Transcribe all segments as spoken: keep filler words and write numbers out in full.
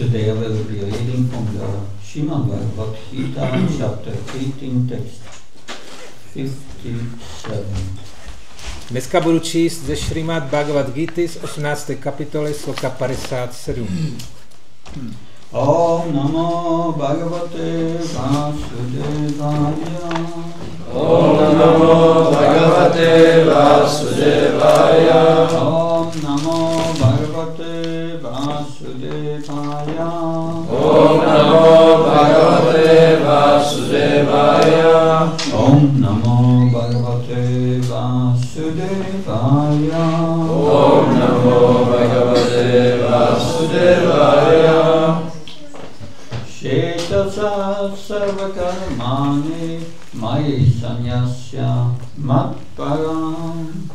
Today I will be reading from the Srimad Bhagavad Gita, chapter eighteen, text fifty-seven. Dneska budu číst ze Srimad Bhagavad Gity z osmnácté kapitoly sloka padesát sedm. Om Namo Bhagavate Vasudevaya. Om Namo Bhagavate Vasudevaya. Om Namo Bhagavate Vasudevaya. Om Namo Bhagavate Vasudevaya. Om Namo Bhagavate Vasudevaya. Om Namo Bhagavate Vasudevaya. Shetasa sarvakarmani mayi sanyasya matparam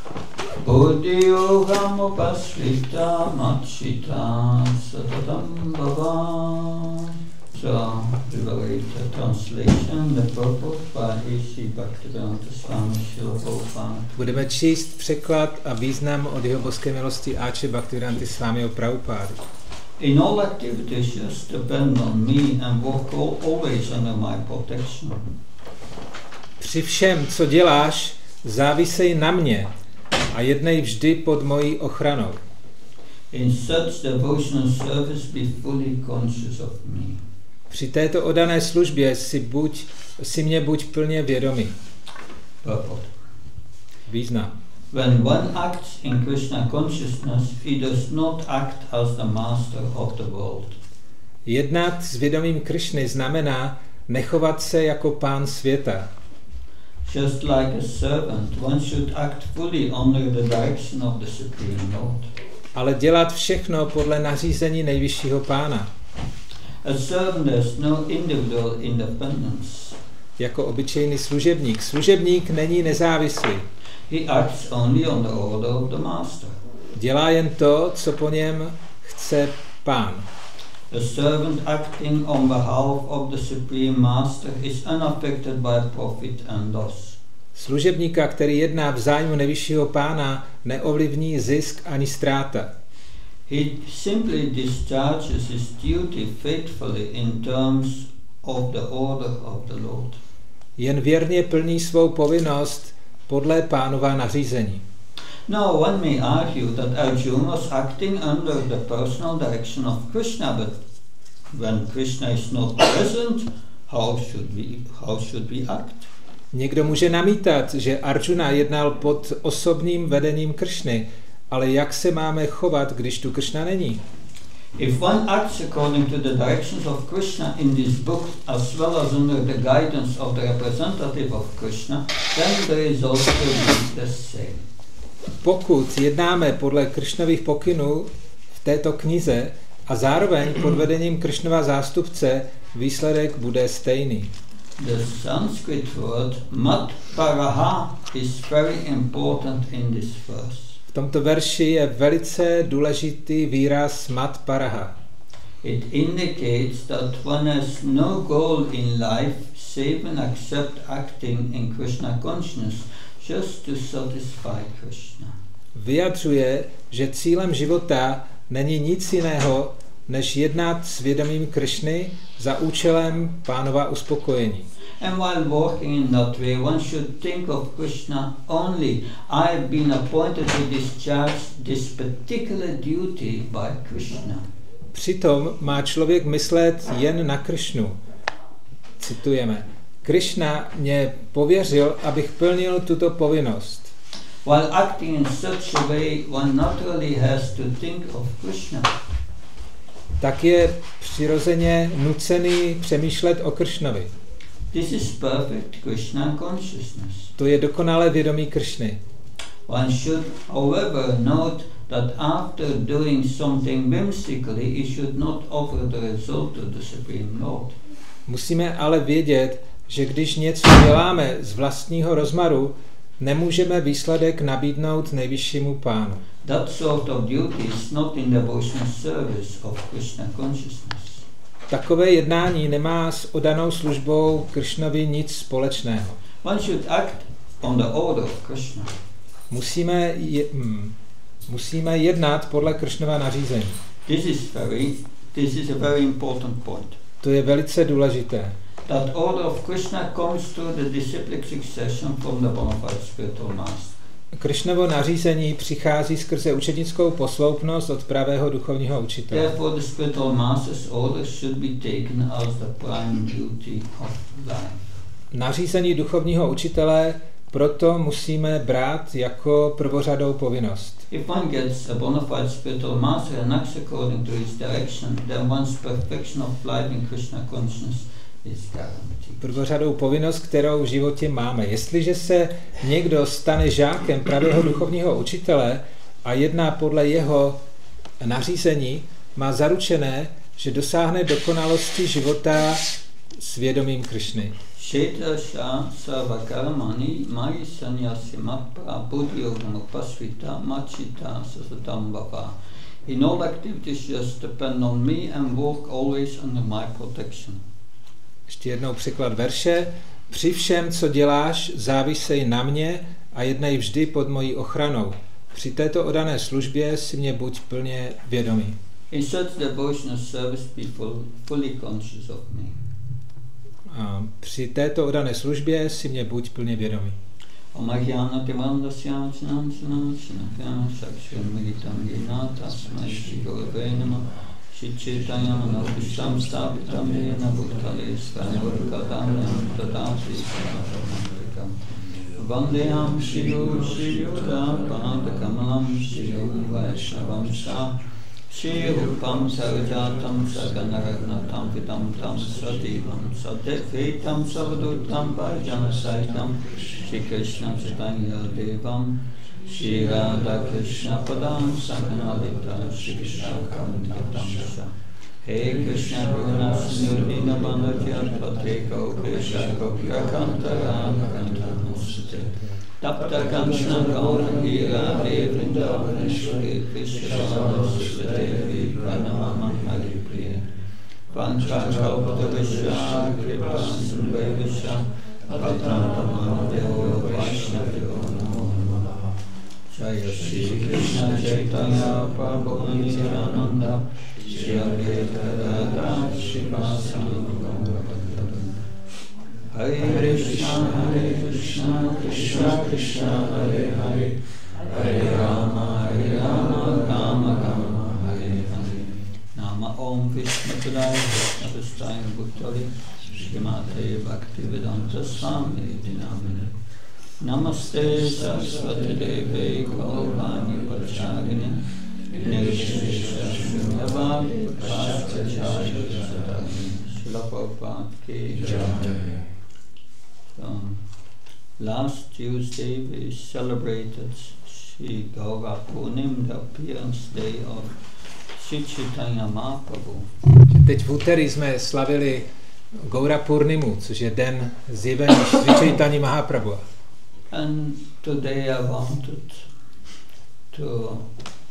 buddhiyogam upasrita matchita satatam bhavan. So, we will read the translation, the purport by A C Bhaktivedanta Swami Srila Prabhupada. Budeme číst překlad a význam od jeho boské milosti Áče Bhaktivedanta Swamiho Prabhupády. In all activities, just depend on me and walk all, always under my protection. Při všem, co děláš, závisej na mě a jednej vždy pod mojí ochranou. In such devotional service be fully conscious of me. Při této oddané službě si, buď, si mě buď plně vědomý. Purport. Význam. When one acts in Krishna consciousness, he does not act as the master of the world. Jednat s vědomím Krišny znamená nechovat se jako pán světa. Just like a servant, one should act fully under the direction of the Supreme Lord. Ale dělat všechno podle nařízení nejvyššího pána. A servant has no individual independence. Jako obyčejný služebník. Služebník není nezávislý. He acts only on the order of the master. Dělá jen to, co po něm chce pán. A servant acting on behalf of the Supreme Master is unaffected by profit and loss. Služebníka, který jedná v zájmu nejvyššího pána, neovlivní zisk ani ztráta. He simply discharges his duty faithfully in terms of the order of the Lord. Jen věrně plní svou povinnost podle pánova nařízení. Now one may argue that Arjuna was acting under the personal direction of Krishna, but when Krishna is not present, how should we, how should we act? Někdo může namítat, že Arjuna jednal pod osobním vedením Kršny, ale jak se máme chovat, když tu Kršna není? If one acts according to the directions of Krishna in this book, as well as under the guidance of the representative of Krishna, then the result will be the same. Pokud jednáme podle Kršnových pokynů v této knize a zároveň pod vedením Kršnova zástupce, výsledek bude stejný. The Sanskrit word matparaha is very important in this verse. V tomto verši je velice důležitý výraz matparaha. It indicates that one has no goal in life save and accept acting in Krishna consciousness just to satisfy Krishna. Vyjadřuje, že cílem života není nic jiného, než jednat s vědomím Kršny za účelem pánova uspokojení. And while walking in that way, one should think of Krishna only. I have been appointed to discharge this particular duty by Krishna. Přitom má člověk myslet jen na Kršnu. Citujeme. Kršna mě pověřil, abych plnil tuto povinnost. While acting in such a way, one naturally has to think of Krishna. Tak je přirozeně nucený přemýšlet o Kršnovi. This is perfect Krishna consciousness. To je dokonalé vědomí Kršny. One should, however, note that after doing something whimsically, he should not offer the result to the Supreme Lord. Musíme ale vědět, že když něco děláme z vlastního rozmaru, nemůžeme výsledek nabídnout nejvyššímu pánu. That sort of duty is not in devotional service of Krishna consciousness. Takové jednání nemá s oddanou službou Kršnovi nic společného. One should act on the order of Krishna. Musíme, je, hm, musíme jednat podle Kršnova nařízení. This is very this is a very important point. To je velice důležité. That order of Krishna comes through the disciplic succession from the bona fide spiritual master. Krishnovo nařízení přichází skrze učednickou posloupnost od pravého duchovního učitele. Therefore the spiritual master's order should be taken as the prime duty of life. Nařízení duchovního učitele proto musíme brát jako prvořadou povinnost. If one gets a bona fide spiritual master and acts according to his direction, then one's perfection of life in Krishna consciousness is guaranteed. Prvořadou povinnost, kterou v životě máme. Jestliže se někdo stane žákem pravého duchovního učitele a jedná podle jeho nařízení, má zaručené, že dosáhne dokonalosti života svědomím Krišny. Kshetrasya sarvakarmani mayi sannyasi mappara buddhiyogam upasvita machita sasatam bhava. In all activities just depend on me and work always under my protection. Ještě jednou překlad verše. Při všem, co děláš, závisej na mě a jednej vždy pod mojí ochranou. Při této oddané službě si mě buď plně vědomý. In such devotional service be full, fully conscious of me. A při této oddané službě si mě buď plně vědomý. Vandeham Shiru Shiryoda Padakamalam Shiru Vaishnavam Sa Shirupam Sarjatam Saganaragnatam Vidam Tam Sadivam Sadevitam Savadutam Bhajana Saitam Shri Krishna Chaitanya Devam Shri Radha Krishna Padam Saganalita Shri Krishna Kamandatam Sa Hey Krishna Guruna Snudina Bandhajat Pateko Krishna Koprakantara Kantanusate Tapta Kanchana Gauragira Devrindavaneshwari Krishna Devi Pranama Haripriya Panchakalpatavisha Kripa Sundvevisha Patrantamam Devo Vaishnavyo Namo Namaha Jaya Shri Krishna Chaitanya Prabhu Nityananda Shri Advaita Radha Shivasana Gaurabhadra Hare Krishna Hare Krishna Krishna Krishna Hare Hare Hare Rama Hare Rama Rama Rama Hare Hare Nama Om Vishnu Padaya Vishnu Vistaya Bhuttali Srimate Bhaktivedanta Swami Dinamine Namaste Saraswati Devi Gauravani Pachagini Nirvishesha Shunyavadi Pachachaya Sadhani Srila Prabhupada Ki Jai. Um, last Tuesday we celebrated Sri Gaura Purnim, the appearance day of Sri Chaitanya Mahaprabhu. Teď v úterý jsme slavili Gaura Purnimu, což je den zjevení Sri Chaitanya Mahaprabhu. And today I wanted to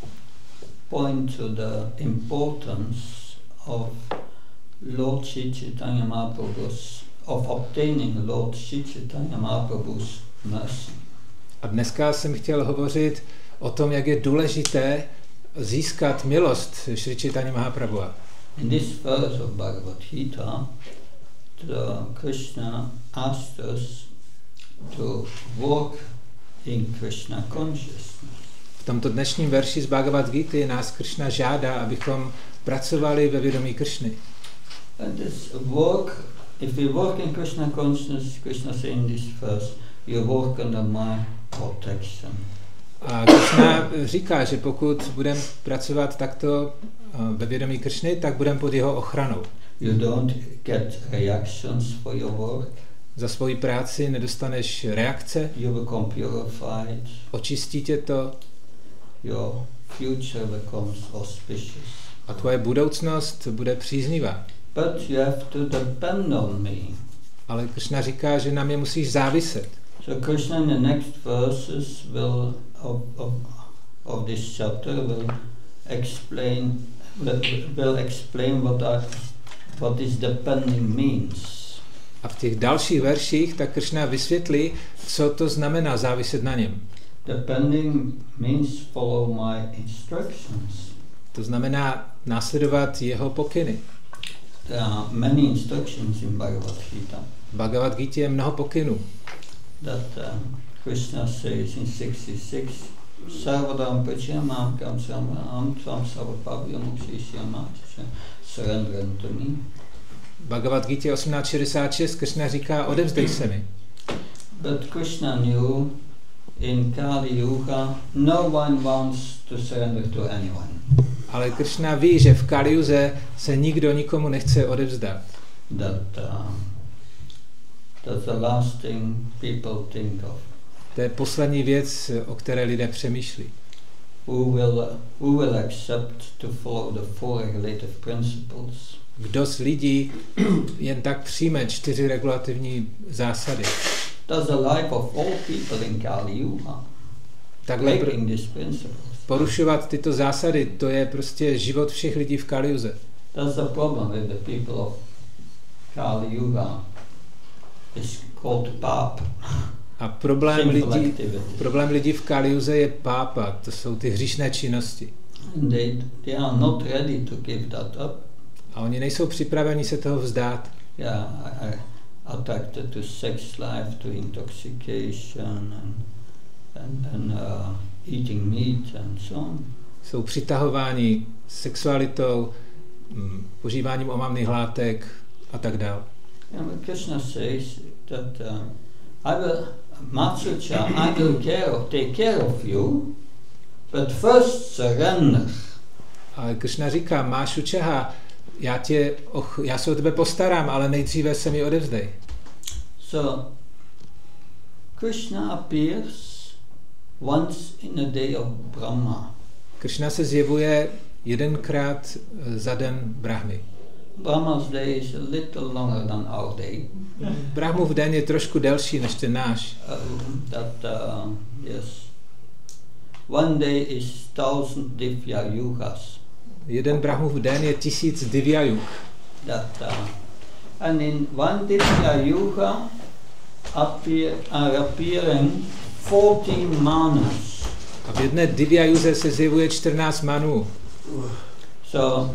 point to the importance of Lord Sri Chaitanya Mahaprabhu's of obtaining Lord Sri Chaitanya Mahaprabhu's mercy. A dneska jsem chtěl hovořit o tom, jak je důležité získat milost Sri Chaitanya Mahaprabhu. In this verse of Bhagavad Gita, the Krishna asked us to walk in Krishna consciousness. V tomto dnešním verši z Bhagavad Gity nás Krishna žádá, abychom pracovali ve vědomí Krishny. And this walk, if we walk in Krishna consciousness, Krishna says in this verse, you walk under my protection. A Krishna říká, že pokud budeme pracovat takto ve vědomí Krishny, tak budeme pod jeho ochranou. You don't get reactions for your work. Za svoji práci nedostaneš reakce. You become purified. Očistí tě to. Your future becomes auspicious. A tvoje budoucnost bude příznivá. But you have to depend on me. Ale Krishna říká, že na mě musíš záviset. So Krishna in the next verses will of, of, of this chapter will explain will, will explain what I, what this depending means. A v těch dalších verších tak Krishna vysvětlí, co to znamená záviset na něm. Depending means follow my instructions. To znamená následovat jeho pokyny. There are many instructions in Bhagavad Gita. V Bhagavad Gita je mnoho pokynů. That um, Krishna says in sixty-six, Sarvadam Pachamam Kam Samam Tvam Sarvapabhyam Ukshishyama Surrender unto me. Bhagavad Gita osmnáct šedesát šest Krishna říká, odevzdej se mi. But Krishna knew in Kali Yuga no one wants to surrender to anyone. Ale Krishna ví, že v Kaliuze se nikdo nikomu nechce odevzdat. That uh, that's the last thing people think of. To je poslední věc, o které lidé přemýšlí. Who will who will accept to follow the four regulative principles? Kdo z lidí jen tak přijme čtyři regulativní zásady? That's the life of all people in Kali Yuga. Takhle Breaking these principles. porušovat tyto zásady, to je prostě život všech lidí v Kaliuze. That's the problem with the people of Kali Yuga. It's called pap. A problém lidí, problém lidí v Kaliuze je pápa, to jsou ty hříšné činnosti. And they, they are not ready to give that up. A oni nejsou připraveni se toho vzdát. Yeah, I, I attracted to sex life, to intoxication, and and, and uh, eating meat and so on. Jsou přitahováni sexualitou, mm, požíváním omamných látek a tak dále. And Krishna says that uh, I will, Matsucha, I will care of, take care of you, but first surrender. Ale Krishna říká, máš učeha, já, tě, och, já se o tebe postarám, ale nejdříve se mi odevzdej. So, Krishna appears once in a day of Brahma. Krishna se zjevuje jedenkrát za den Brahmy. Brahma's day is a little longer than our day. Brahmův den je trošku delší než ten náš. Uh, that, uh, yes. One day is thousand divya yugas. Jeden Brahmův den je tisíc divya yug. That, uh, and in one divya yuga appear, are appearing fourteen manas. A v jedné divya yuze se zjevuje čtrnáct manů. So,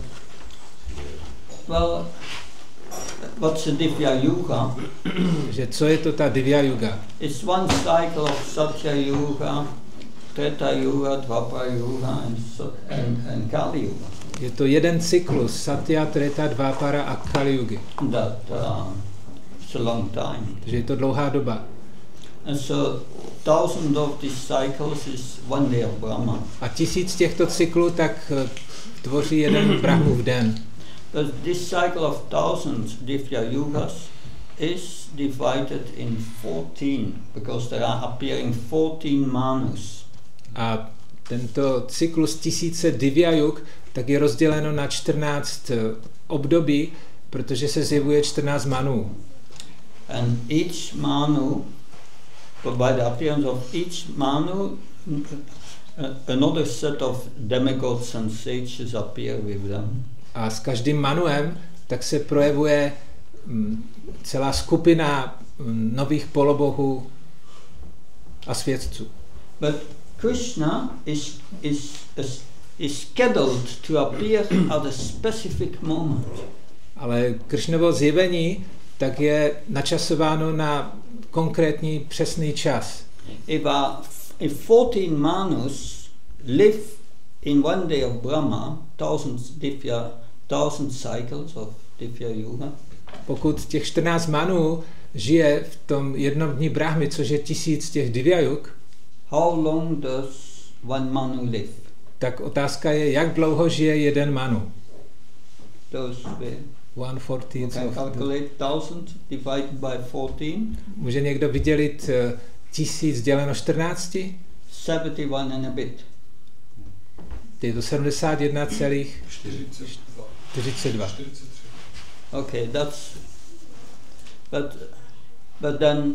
well, what's a divya yuga? Že co je to ta divya yuga? It's one cycle of Satya Yuga, Treta Yuga, Dvapara Yuga, and, and, and Kali Yuga. Je to jeden cyklus Satya, Treta, Dvapara a Kali Yugy. That uh, it's a long time. Takže je to dlouhá doba. And so, thousand of these cycles is one day of Brahma. A tisíc těchto cyklů tak tvoří jeden Brahmův den. But this cycle of thousands divya yugas is divided in fourteen, because there are appearing fourteen manus. A tento cyklus tisíce divya yug tak je rozděleno na čtrnáct období, protože se zjevuje čtrnáct manů. And each manu, by the appearance of each manu, another set of demigods and sages appear with them. A s každým manuem tak se projevuje m, celá skupina m, nových polobohů a svědců. But Krishna is, is, is, is scheduled to appear at a specific moment. Ale Krishnovo zjevení tak je načasováno na konkrétní přesný čas. If, uh, if fourteen manus live in one day of Brahma, thousands divya, thousand cycles of divya yuga. Pokud těch čtrnáct manů žije v tom jednom dní Brahmy, což je tisíc těch divya yug, how long does one manu live? Tak otázka je, jak dlouho žije jeden manu. Those way. One fourteenth Can of calculate thousand divided by fourteen. Může někdo vydělit uh, tisíc děleno čtrnácti? Seventy one and a bit. Je to sedmdesát jedna celá čtyřicet dva. Okay, that's. But, but then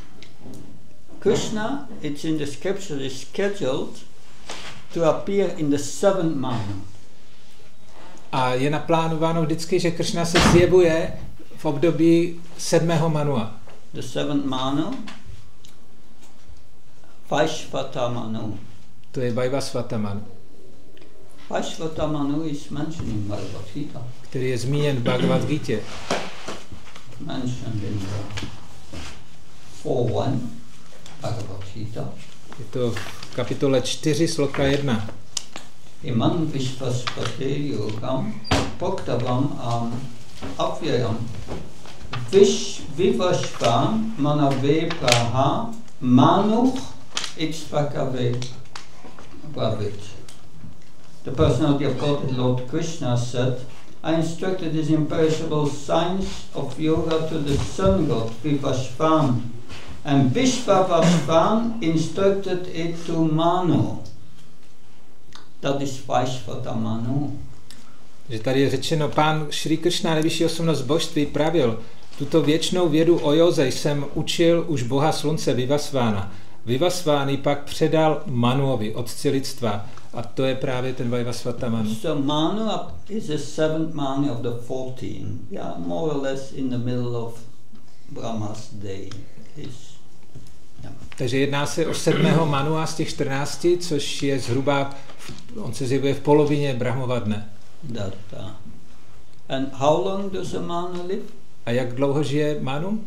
Krishna, it's in the scripture, is scheduled to appear in the seventh manu. A je naplánováno vždycky, že Krishna se zjevuje v období sedmého manua. The seventh manu, Vaishvata manu. To je Vaivasvata manu. Vaishvata Manu is mentioned in Bhagavad Gita. který je zmíněn v Bhagavad Gita. Mentioned in the four one Bhagavad Gita. Je to v kapitole čtyři, sloka jedna. Iman Vishvaspate Yogam Bhaktavam Am Avyayam Vish Vivashvam Manave Praha Manuch Itzvakave Bhavit. The personality of God, Lord Krishna, said, I instructed this imperishable science of yoga to the sun god Vivashvam, and Vishvavashvam instructed it to Manu. That is Vaishvata Manu. Že tady je řečeno, pán Šrí Kršna, nejvyšší osobnost božství, pravil, tuto věčnou vědu o józe jsem učil už boha slunce Vivasvána. Vivasvány pak předal Manuovi, otci lidstva. A to je právě ten Vaivasvata Manu. So Manu is the seventh Manu of the fourteen. Yeah, more or less in the middle of Brahma's day. Is, yeah. Takže jedná se o sedmého Manua z těch čtrnácti, což je zhruba, on se zjevuje v polovině Brahmova dne. That, uh, and how long does a Manu live? A jak dlouho žije Manu?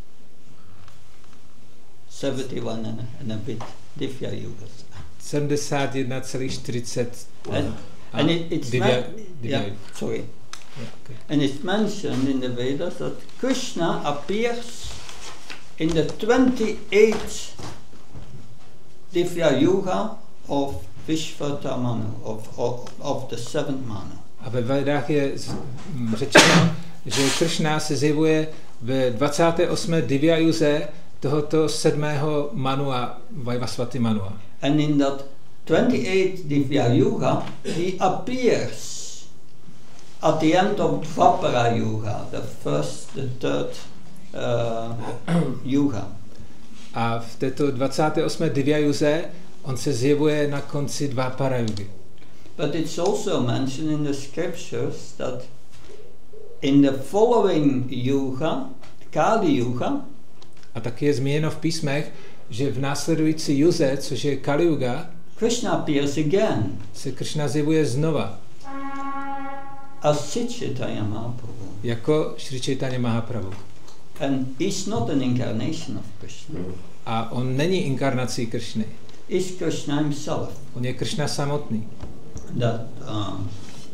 seventy-one and, and a bit Divya Yugas. sedmdesát jedna celá čtyřicet. And, and it, it's Divya, men- Divya. yeah, sorry. Yeah, okay. And it's mentioned in the Vedas that Krishna appears in the twenty-eighth Divya Yuga of Vishvata Manu, of, of, of the seventh Manu. A ve Vedách je z- m, řečeno, že Kršna se zjevuje ve dvacáté osmé Divya Yuze tohoto sedmého Manua, Vaivasvati Manua. And in that twenty-eighth Divya Yuga, he appears at the end of Dvapara Yuga, the first, the third uh, Yuga. A v této dvacáté osmé Divya Yuze on se zjevuje na konci Dvapara Yugy. But it's also mentioned in the scriptures that in the following Yuga, Kali Yuga, A taky je zmíněno v písmech, že v následující Yuze, což je Kali Yuga, Krishna appears again se Kršna zjevuje znova as Sri Chaitanya Mahaprabhu. jako Šri Chaitanya Mahaprabhu. And he's not an incarnation of Krishna. A on není inkarnací Kršny. He's Krishna himself. On je Kršna samotný. That um,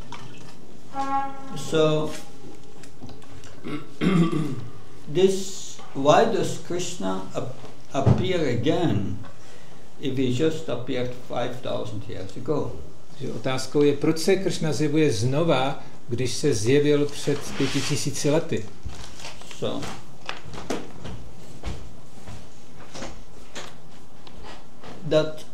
so this why does Krishna ap- appear again if he just appeared five thousand years ago? Že otázkou je, proč se Kršna zjevuje znova, když se zjevil před pěti tisíci lety. So that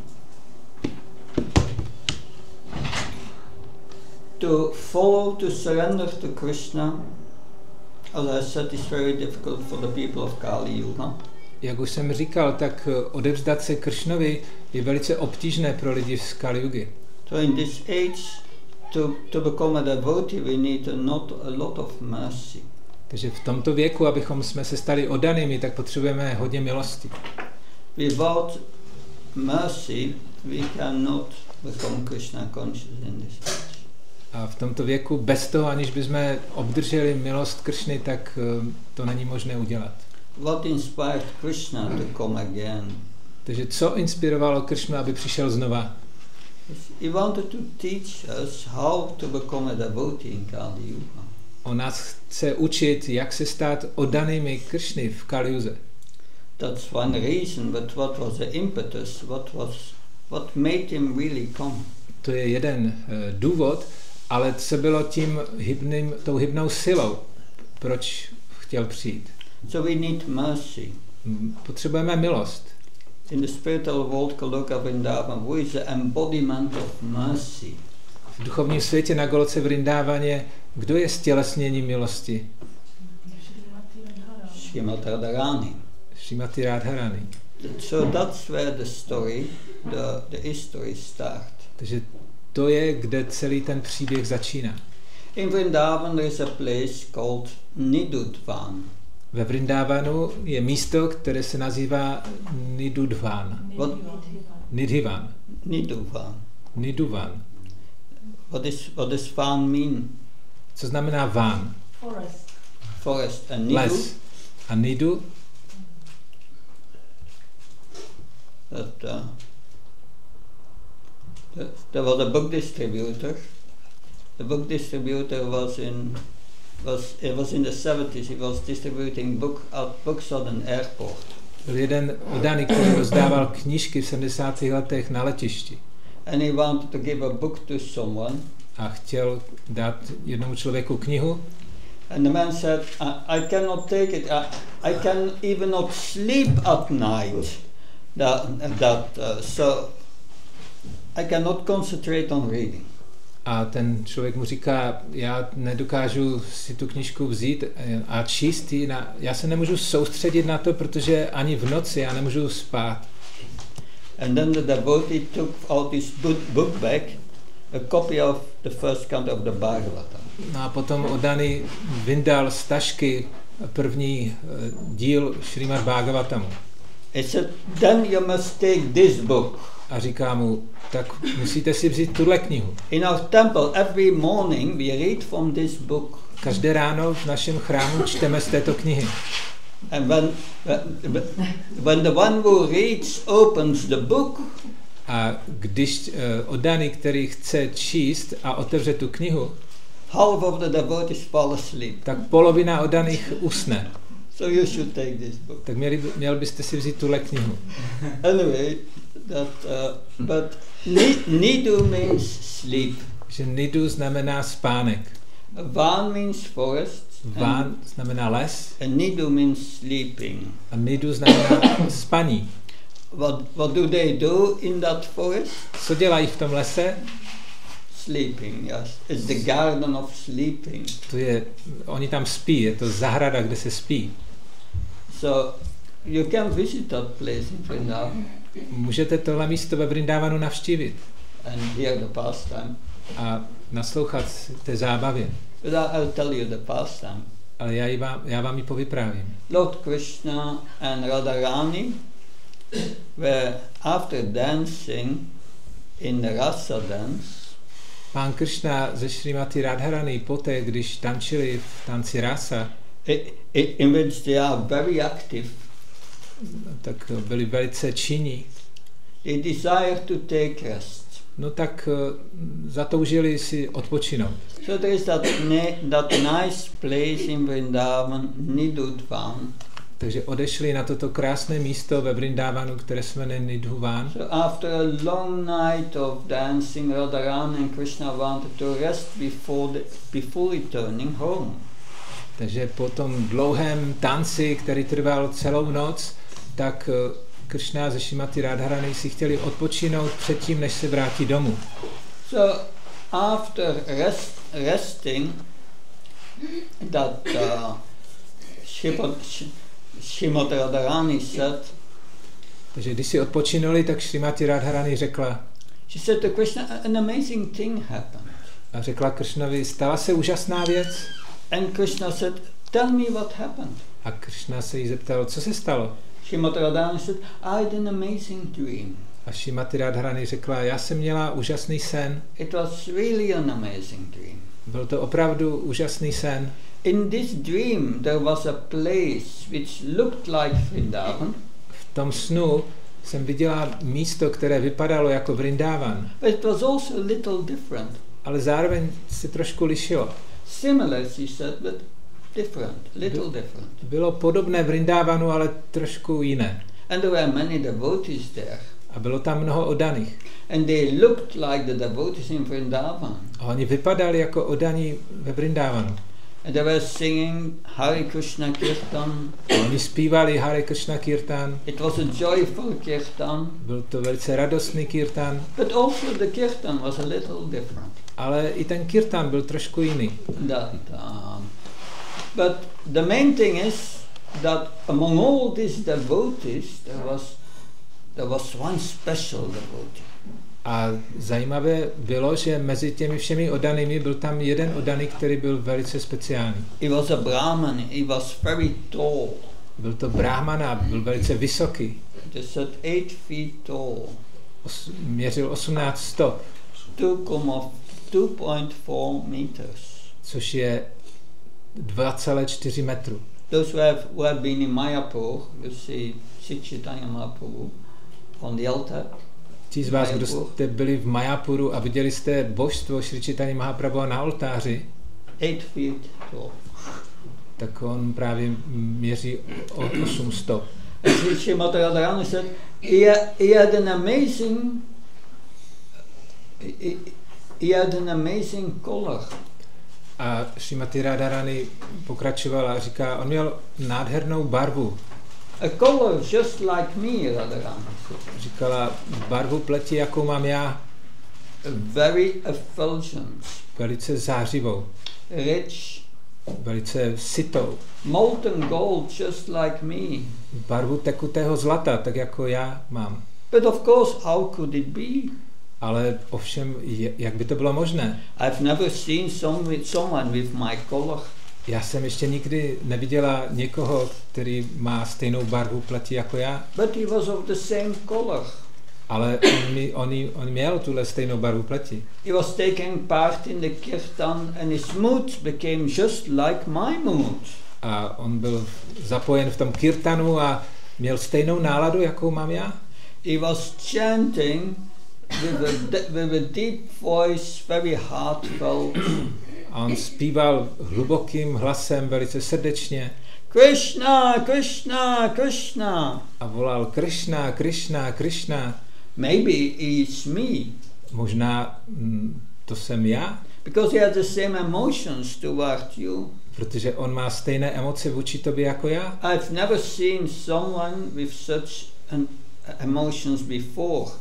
to follow, to surrender to Krishna, as I said, is very difficult for the people of Kali Yuga. Jak už jsem říkal, tak odevzdat se Kršnovi je velice obtížné pro lidi z Kali Yugy. So in this age, to, to become a devotee, we need a, not, a lot of mercy. Takže v tomto věku, abychom jsme se stali oddanými, tak potřebujeme hodně milosti. Without mercy, we cannot become Krishna conscious in this age. A v tomto věku, bez toho, aniž bychom obdrželi milost Kršny, tak to není možné udělat. What inspired Krishna to come again? Takže co inspirovalo Kršnu, aby přišel znova? He wanted to teach us how to become a devotee in Kali Yuga. On nás chce učit, jak se stát oddanými Kršny v Kali Yuze. That's one reason, but what was the impetus? What was what made him really come? To je jeden uh, důvod, ale co bylo tím hybným, tou hybnou silou, proč chtěl přijít? So we need mercy. Potřebujeme milost. In the spiritual world, Goloka Vrindavan, who is the embodiment of mercy? V duchovním světě na Goloce Vrindávaně, kdo je stělesněním milosti? Srimati Radharani. Srimati Radharani. So that's where the story, the, the history start. Takže to je, kde celý ten příběh začíná. In Vrindavan there is a place called Nidudvan. Ve Vrindávanu je místo, které se nazývá Nidudvan. What? Nidhivan. Nidudvan. Niduvan. what is what does Van mean? Co znamená Ván? Forest. Forest. And Nidu? Les. A Nidu? That, uh, th- there was a book distributor. The book distributor was in was it was in the seventies. He was distributing book out, books at an airport. Byl jeden oddaný, který rozdával knížky v sedmdesátých letech na letišti. And he wanted to give a book to someone. A chtěl dát jednomu člověku knihu. And the man said, I, I cannot take it. I, I can even not sleep at night. That, that, uh, so I cannot concentrate on reading. A ten člověk mu říká, já nedokážu si tu knížku vzít a číst ji. Na, já se nemůžu soustředit na to, protože ani v noci já nemůžu spát. And then the devotee took out his book, book bag, a copy of the first canto of the Bhagavatam. No a potom oddaný vyndal z tašky první díl Šrímad Bhagavatamu. He said, then you must take this book. A říká mu, tak musíte si vzít tuhle knihu. In our temple every morning we read from this book. Každé ráno v našem chrámu čteme z této knihy. And when, when the one who reads opens the book, a když uh, oddaný, který chce číst a otevře tu knihu, half of the devotees fall asleep. Tak polovina oddaných usne. So you should take this book. Tak měli, měl byste si vzít tuhle knihu. Anyway, that, uh, but nidu means sleep. Že nidu znamená spánek. Van means forest. Van znamená les. And nidu means sleeping. A nidu znamená spaní. What, what do they do in that forest? Co dělají v tom lese? Sleeping, yes. It's the garden of sleeping. To je, oni tam spí, je to zahrada, kde se spí. So you can visit that place in Vrindavan. Můžete tohle místo ve Vrindavanu navštívit. And hear the pastime. A naslouchat té zábavě. But I'll tell you the pastime. Ale já, vám, já vám ji povyprávím. Lord Krishna and Radharani were after dancing in the rasa dance. Pán Krishna ze Šrimati Radharani poté, když tančili v tanci rasa, in which they are very active, tak byli velice činní. They desire to take rest. No tak zatoužili si odpočinout. So there is that, ne- that nice place in Vrindavan, Nidudvan. Takže odešli na toto krásné místo ve Vrindavanu, které se jmenuje Nidhuvan. So after a long night of dancing, Radharani and Krishna wanted to rest before, the, before returning home. Takže po tom dlouhém tanci, který trval celou noc, tak Krishna ze Šrimati Radharani si chtěli odpočinout předtím, než se vrátí domů. So after rest, resting, that uh, Šrimati Radharani said, takže když si odpočinuli, tak Šrimati Radharani řekla, she said to Krishna, an amazing thing happened. A řekla Krishnovi, stala se úžasná věc. And Krishna said, tell me what happened. A Krishna se jí zeptal, co se stalo? Šrimati Radharani said, I had an amazing dream. A Šrimati Radharani řekla, já jsem měla úžasný sen. It was really an amazing dream. Byl to opravdu úžasný sen. In this dream there was a place which looked like Vrindavan. V tom snu jsem viděla místo, které vypadalo jako Vrindavan. But it was also a little different. Ale zároveň se trošku lišilo. Similar, she said, but different, little different. Bylo podobné Vrindavanu, ale trošku jiné. And there were many devotees there. A bylo tam mnoho oddaných. And they looked like the devotees in Vrindavan. A oni vypadali jako oddaní ve Vrindavanu. And they were singing Hare Krishna Kirtan. A oni zpívali Hare Krishna Kirtan. It was a joyful kirtan. Byl to velice radostný kirtan. But also the kirtan was a little different. Ale i ten kirtan byl trošku jiný. That, um, but the main thing is that among all these devotees there was there was one special devotee. A zajímavé bylo, že mezi těmi všemi oddanými byl tam jeden oddaný, který byl velice speciální. He was a Brahman, he was very tall. Byl to brahmana, byl velice vysoký. They said eight feet tall. Os, měřil osmnáct stop. Two come of two point four meters. což je dva celé čtyři metru. Those who have, who have been in Mayapur, you see Sri Chaitanya Mahaprabhu on the altar. Ti z vás, kdo jste byli v Mayapuru a viděli jste božstvo Sri Chaitanya Mahaprabhu na oltáři, Eight feet tall. tak on právě měří o osm stop. And Sri Srimati Radharani said, he, he had an amazing, he, he had an amazing color. A Srimati Radharani pokračovala a říká, on měl nádhernou barvu. A color just like me, Radharani said. Říkala, barvu pleti, jakou mám já. Very effulgent. Velice zářivou. Rich. Velice sytou. Molten gold just like me. Barvu tekutého zlata, tak jako já mám. But of course, how could it be? Ale ovšem, jak by to bylo možné? I've never seen some with, someone with my color. Já jsem ještě nikdy neviděla někoho, který má stejnou barvu pleti jako já. But he was of the same color. Ale on, mi, on, on měl tuhle stejnou barvu pleti. He was taking part in the kirtan and his mood became just like my mood. A on byl zapojen v tom kirtanu a měl stejnou náladu, jakou mám já. He was chanting with a, de- with a deep voice, very heartfelt. A on zpíval hlubokým hlasem, velice srdečně. Krishna, Krishna, Krishna. A volal Krishna, Krishna, Krishna. Maybe it's me. Možná mm, to jsem já. Because he had the same emotions toward you. Protože on má stejné emoce vůči tobě jako já. I've never seen someone with such an emotions before.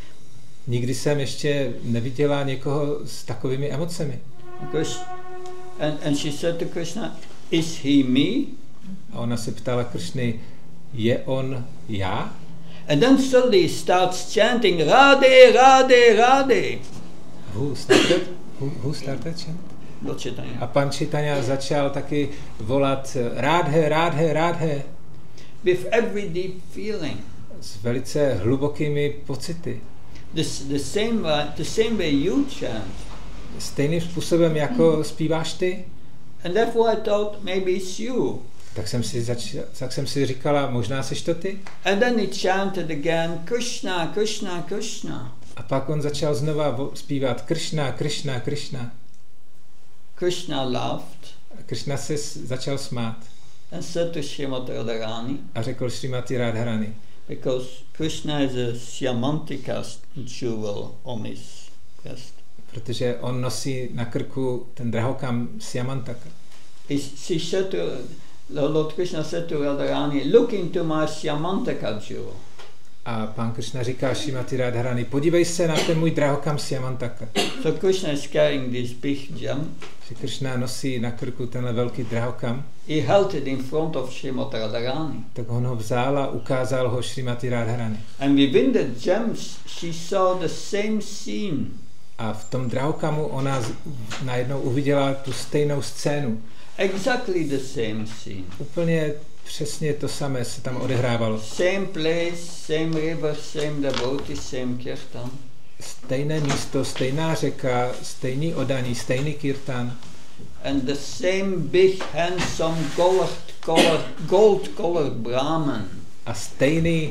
Nikdy jsem ještě neviděla někoho s takovými emocemi. Because, and, and she said to Krishna, is he me? A ona se ptala Krishny, je on já? And then suddenly he starts chanting, Radhe, Radhe, Radhe. Who started? Who, who started chant? Lord Chaitanya. A pan Chaitanya začal taky volat Radhe, Radhe, Radhe. With every deep feeling. S velice hlubokými pocity. The, the, same, way, the same way you chant. Stejným způsobem, jako zpíváš ty. And therefore I thought maybe it's you. Tak jsem si, začal, tak jsem si říkala, možná seš to ty? And then he chanted again, Krishna, Krishna, Krishna. A pak on začal znova zpívat Krishna, Krishna, Krishna. Krishna laughed. A Krishna se začal smát. And said to Srimati Radharani. A řekl Srimati Radharani. Because Krishna is a Syamantika jewel on his breast. Protože on nosí na krku ten drahokam Syamantaka. He, she said to, Lord Krishna said to Radharani, look into my Syamantaka jewel. A pán Krishna říká Srimati Radharani, podívej se na ten můj drahokam Syamantaka. So Krishna is carrying this big gem. Že Krishna nosí na krku tenhle velký drahokam. He held it in front of Srimati Radharani. Tak on ho vzal a ukázal ho Srimati Radharani. And within the gems she saw the same scene. A v tom drahokamu ona najednou uviděla tu stejnou scénu. Exactly the same scene. Úplně přesně to samé se tam odehrávalo. Same place, same river, same devotee, same kirtan. Stejné místo, stejná řeka, stejný odaní, stejný kirtan. And the same big, handsome, gold colored, gold colored Brahman. A stejný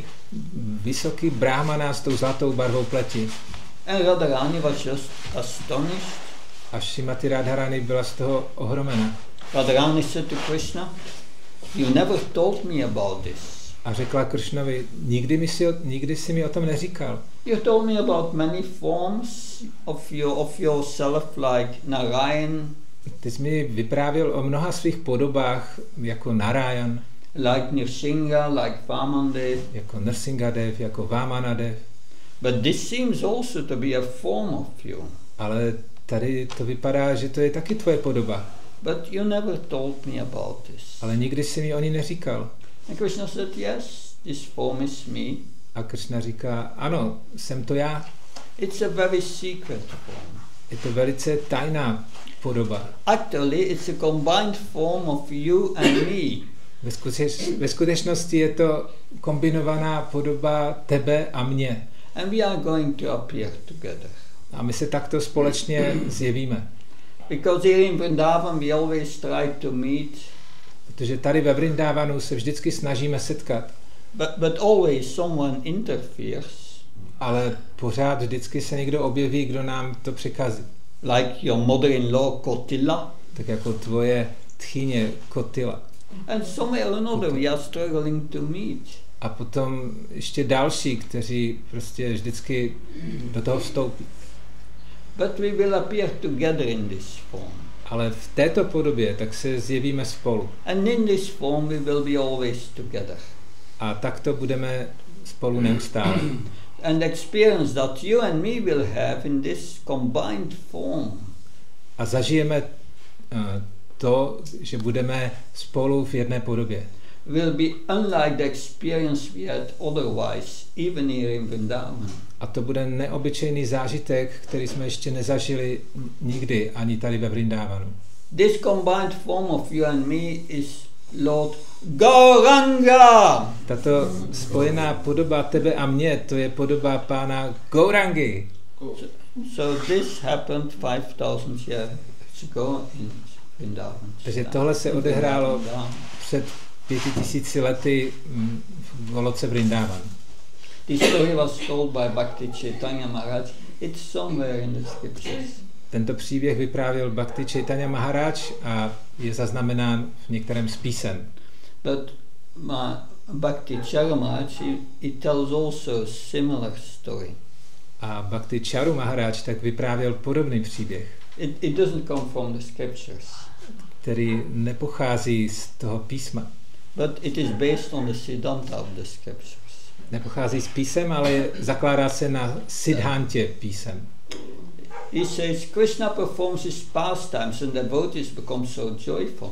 vysoký brahmana s tou zlatou barvou pleti. And Radharani was just astonished. A Srimati Radharani byla z toho ohromena. Radharani said to Krishna, you never told me about this. A řekla Krishnovi, nikdy, mi si, nikdy si mi o tom neříkal. You told me about many forms of, your, of yourself, like Narayan. Ty jsi mi vyprávěl o mnoha svých podobách, jako Narayan, like Nrsinga, like Vamandev. jako Nrsingadev, jako Vamanadev. But this seems also to be a form of you. Ale tady to vypadá, že to je taky tvoje podoba. But you never told me about this. Ale nikdy si mi o ní neříkal. And Krishna said, yes, this form is me. A Krishna říká, ano, jsem to já. It's a very secret form. Je to velice tajná podoba. Actually, it's a combined form of you and me. Ve, skuteč, ve skutečnosti je to kombinovaná podoba tebe a mě. And we are going to appear together. A my se takto společně zjevíme. Because here in Vrindavan we always try to meet. Protože tady ve Vrindávanu se vždycky snažíme setkat. But, but always someone interferes. Ale pořád vždycky se někdo objeví, kdo nám to přikazí. Like your mother-in-law Kotila. Tak jako tvoje tchyně Kotila. And somewhere or another we are struggling to meet. A potom ještě další, kteří prostě vždycky do toho vstoupí. But we will appear together in this form. Ale v této podobě tak se zjevíme spolu. And in this form we will be always together. A takto budeme spolu neustále. And the experience that you and me will have in this combined form. A zažijeme uh, to, že budeme spolu v jedné podobě. Will be unlike the experience we had otherwise, even here in Vrindavan. A to bude neobyčejný zážitek, který jsme ještě nezažili nikdy, ani tady ve Vrindávanu. This combined form of you and me is Lord Gauranga. Tato spojená podoba tebe a mě, to je podoba pána Gaurangy. So, so this happened five thousand years ago in Vrindavan. Takže tohle se odehrálo před pěti tisíci lety v Goloce Vrindavan. This story was told by Bhakti Chaitanya Maharaj. It's somewhere in the scriptures. Tento příběh vyprávěl Bhakti Chaitanya Maharaj a je zaznamenán v některém z písem. But my Bhakti Charu Maharaj, he, he tells also a similar story. A Bhakti Charu Maharaj tak vyprávěl podobný příběh. It, it doesn't come from the scriptures. Který nepochází z toho písma. But it is based on the Siddhanta of the scriptures. Nepochází z písem, ale zakládá se na Siddhantě písem. He says Krishna performs his pastimes and the devotees become so joyful.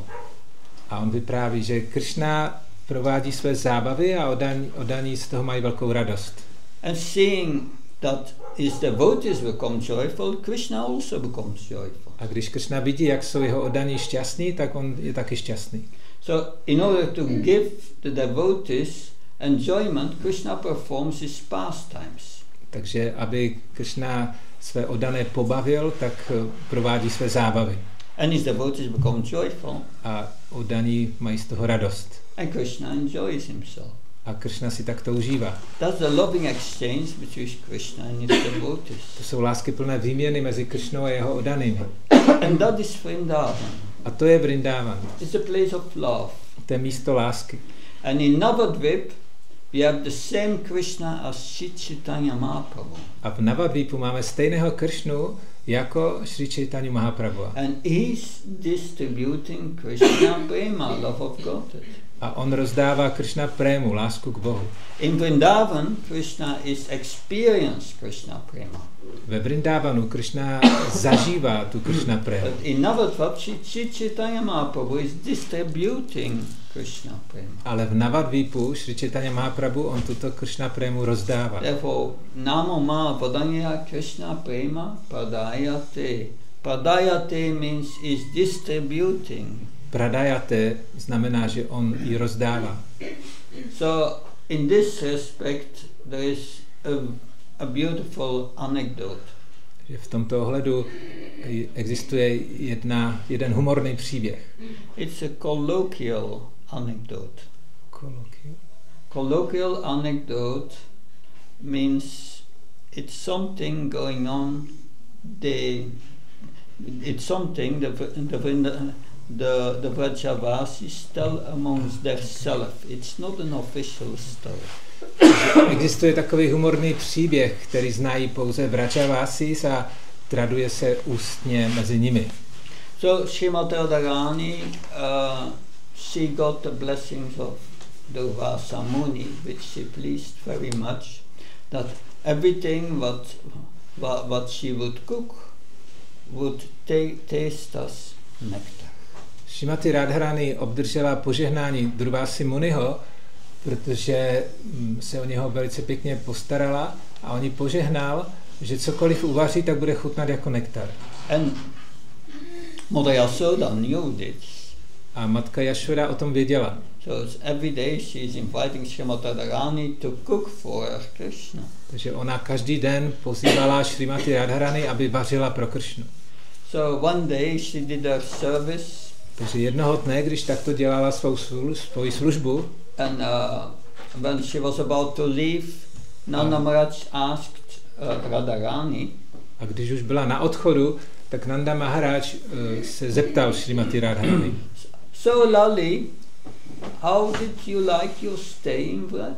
A on vypráví, že Krishna provádí své zábavy a oddaní, oddaní z toho mají velkou radost. And seeing that his devotees become joyful, Krishna also becomes joyful. A když Krishna vidí, jak jsou jeho oddaní šťastní, tak on je taky šťastný. So in order to give the devotees enjoyment, Krishna performs his pastimes. Takže aby Krishna své oddané pobavil, tak provádí své zábavy. And his devotees become joyful. A oddaní mají z toho radost. And Krishna enjoys himself. A Krishna si tak to užívá. That's the loving exchange between Krishna and his devotees. To jsou láskyplné výměny mezi Krishnou a jeho oddanými. And that is Vrindavan. A to je Vrindavan. It's a place of love. To je místo lásky. And in Navadvip we have the same Krishna as Sri Chaitanya Mahaprabhu. A v Navadvipu máme stejného Krishnu jako Sri Chaitanya Mahaprabhu. And he's distributing Krishna prema, love of God. A on rozdává Krishna prému, lásku k Bohu. In Vrindavan, Krishna is experience Krishna prema. Ve Vrindavanu Krishna zažívá tu Krishna prému. But in Navadvip, Sri Chaitanya Mahaprabhu is distributing Krishna prema. Ale v Navadvipu Sri Chaitanya Mahaprabhu on tuto Krishna prému rozdává. Therefore, Namo Ma Padanya Krishna prema Pradayate. Pradayate means is distributing. Pradayate znamená, že on ji rozdává. So in this respect there is a, a beautiful anecdote. Že v tomto ohledu existuje jedna, jeden humorný příběh. It's a colloquial anecdote. Colloquial? Colloquial anecdote means it's something going on. The it's something the the the the Vrajavasis tell amongst themselves. It's not an official story. Existuje takový humorný příběh, který znají pouze Vrajavasis a traduje se ústně mezi nimi. So Srimati Radharani, uh, she got the blessings of Durvasa Muni, which she pleased very much, that everything what what, what she would cook would ta- taste as nectar. Srimati Radharani obdržela požehnání Durvasy Muniho, protože se o něho velice pěkně postarala a on ji požehnal, že cokoliv uvaří, tak bude chutnat jako nektar. And Mother Yasoda knew this. A matka Jašoda o tom věděla. So every day she is inviting Srimati Radharani to cook for Krishna. Takže ona každý den pozývala Šrimati Radharani, aby vařila pro Kršnu. So one day she did her service. Takže jednoho dne, když takto dělala svou, svou službu, and uh, when she was about to leave, Nanda Maharaj asked uh, Radharani. A když už byla na odchodu, tak Nanda Maharaj uh, se zeptal Šrimati Radharani. So Lali, how did you like your stay in Vraj?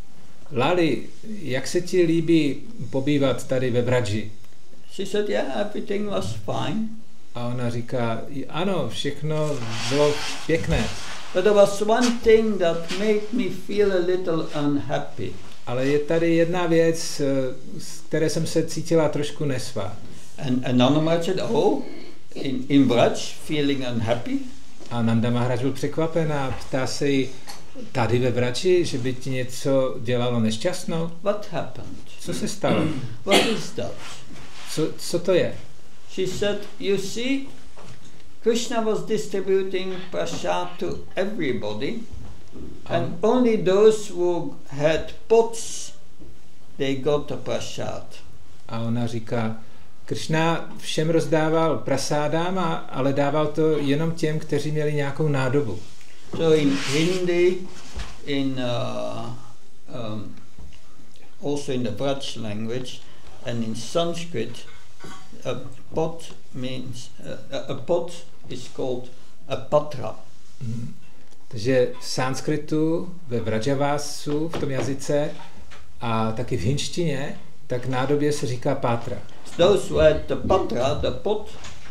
Lali, jak se ti líbí pobývat tady ve Vraji? She said, yeah, everything was fine. A ona říká, ano, všechno bylo pěkné. But there was one thing that made me feel a little unhappy. Ale je tady jedna věc, z které jsem se cítila trošku nesvá. And, and Nanda Maharaj said, oh, in, in Vraj, feeling unhappy? A Nanda Maharaj byl překvapen a ptá se jí, tady ve Vraji, že by ti něco dělalo nešťastnou? What happened? Co se stalo? What is that? Co, co to je? She said, you see, Krishna was distributing prasad to everybody, and only those who had pots, they got the prasad. A ona říká, Krishna všem rozdával prasádám, a, ale dával to jenom těm, kteří měli nějakou nádobu. So in Hindi, in uh, um, also in the Vraj language, and in Sanskrit, a pot means uh, a pot is called a patra. Mm. Takže v sanskritu, ve Vrajavasu, v tom jazyce, a taky v hinštině, tak nádobě se říká patra. Those who had the patra, the pot,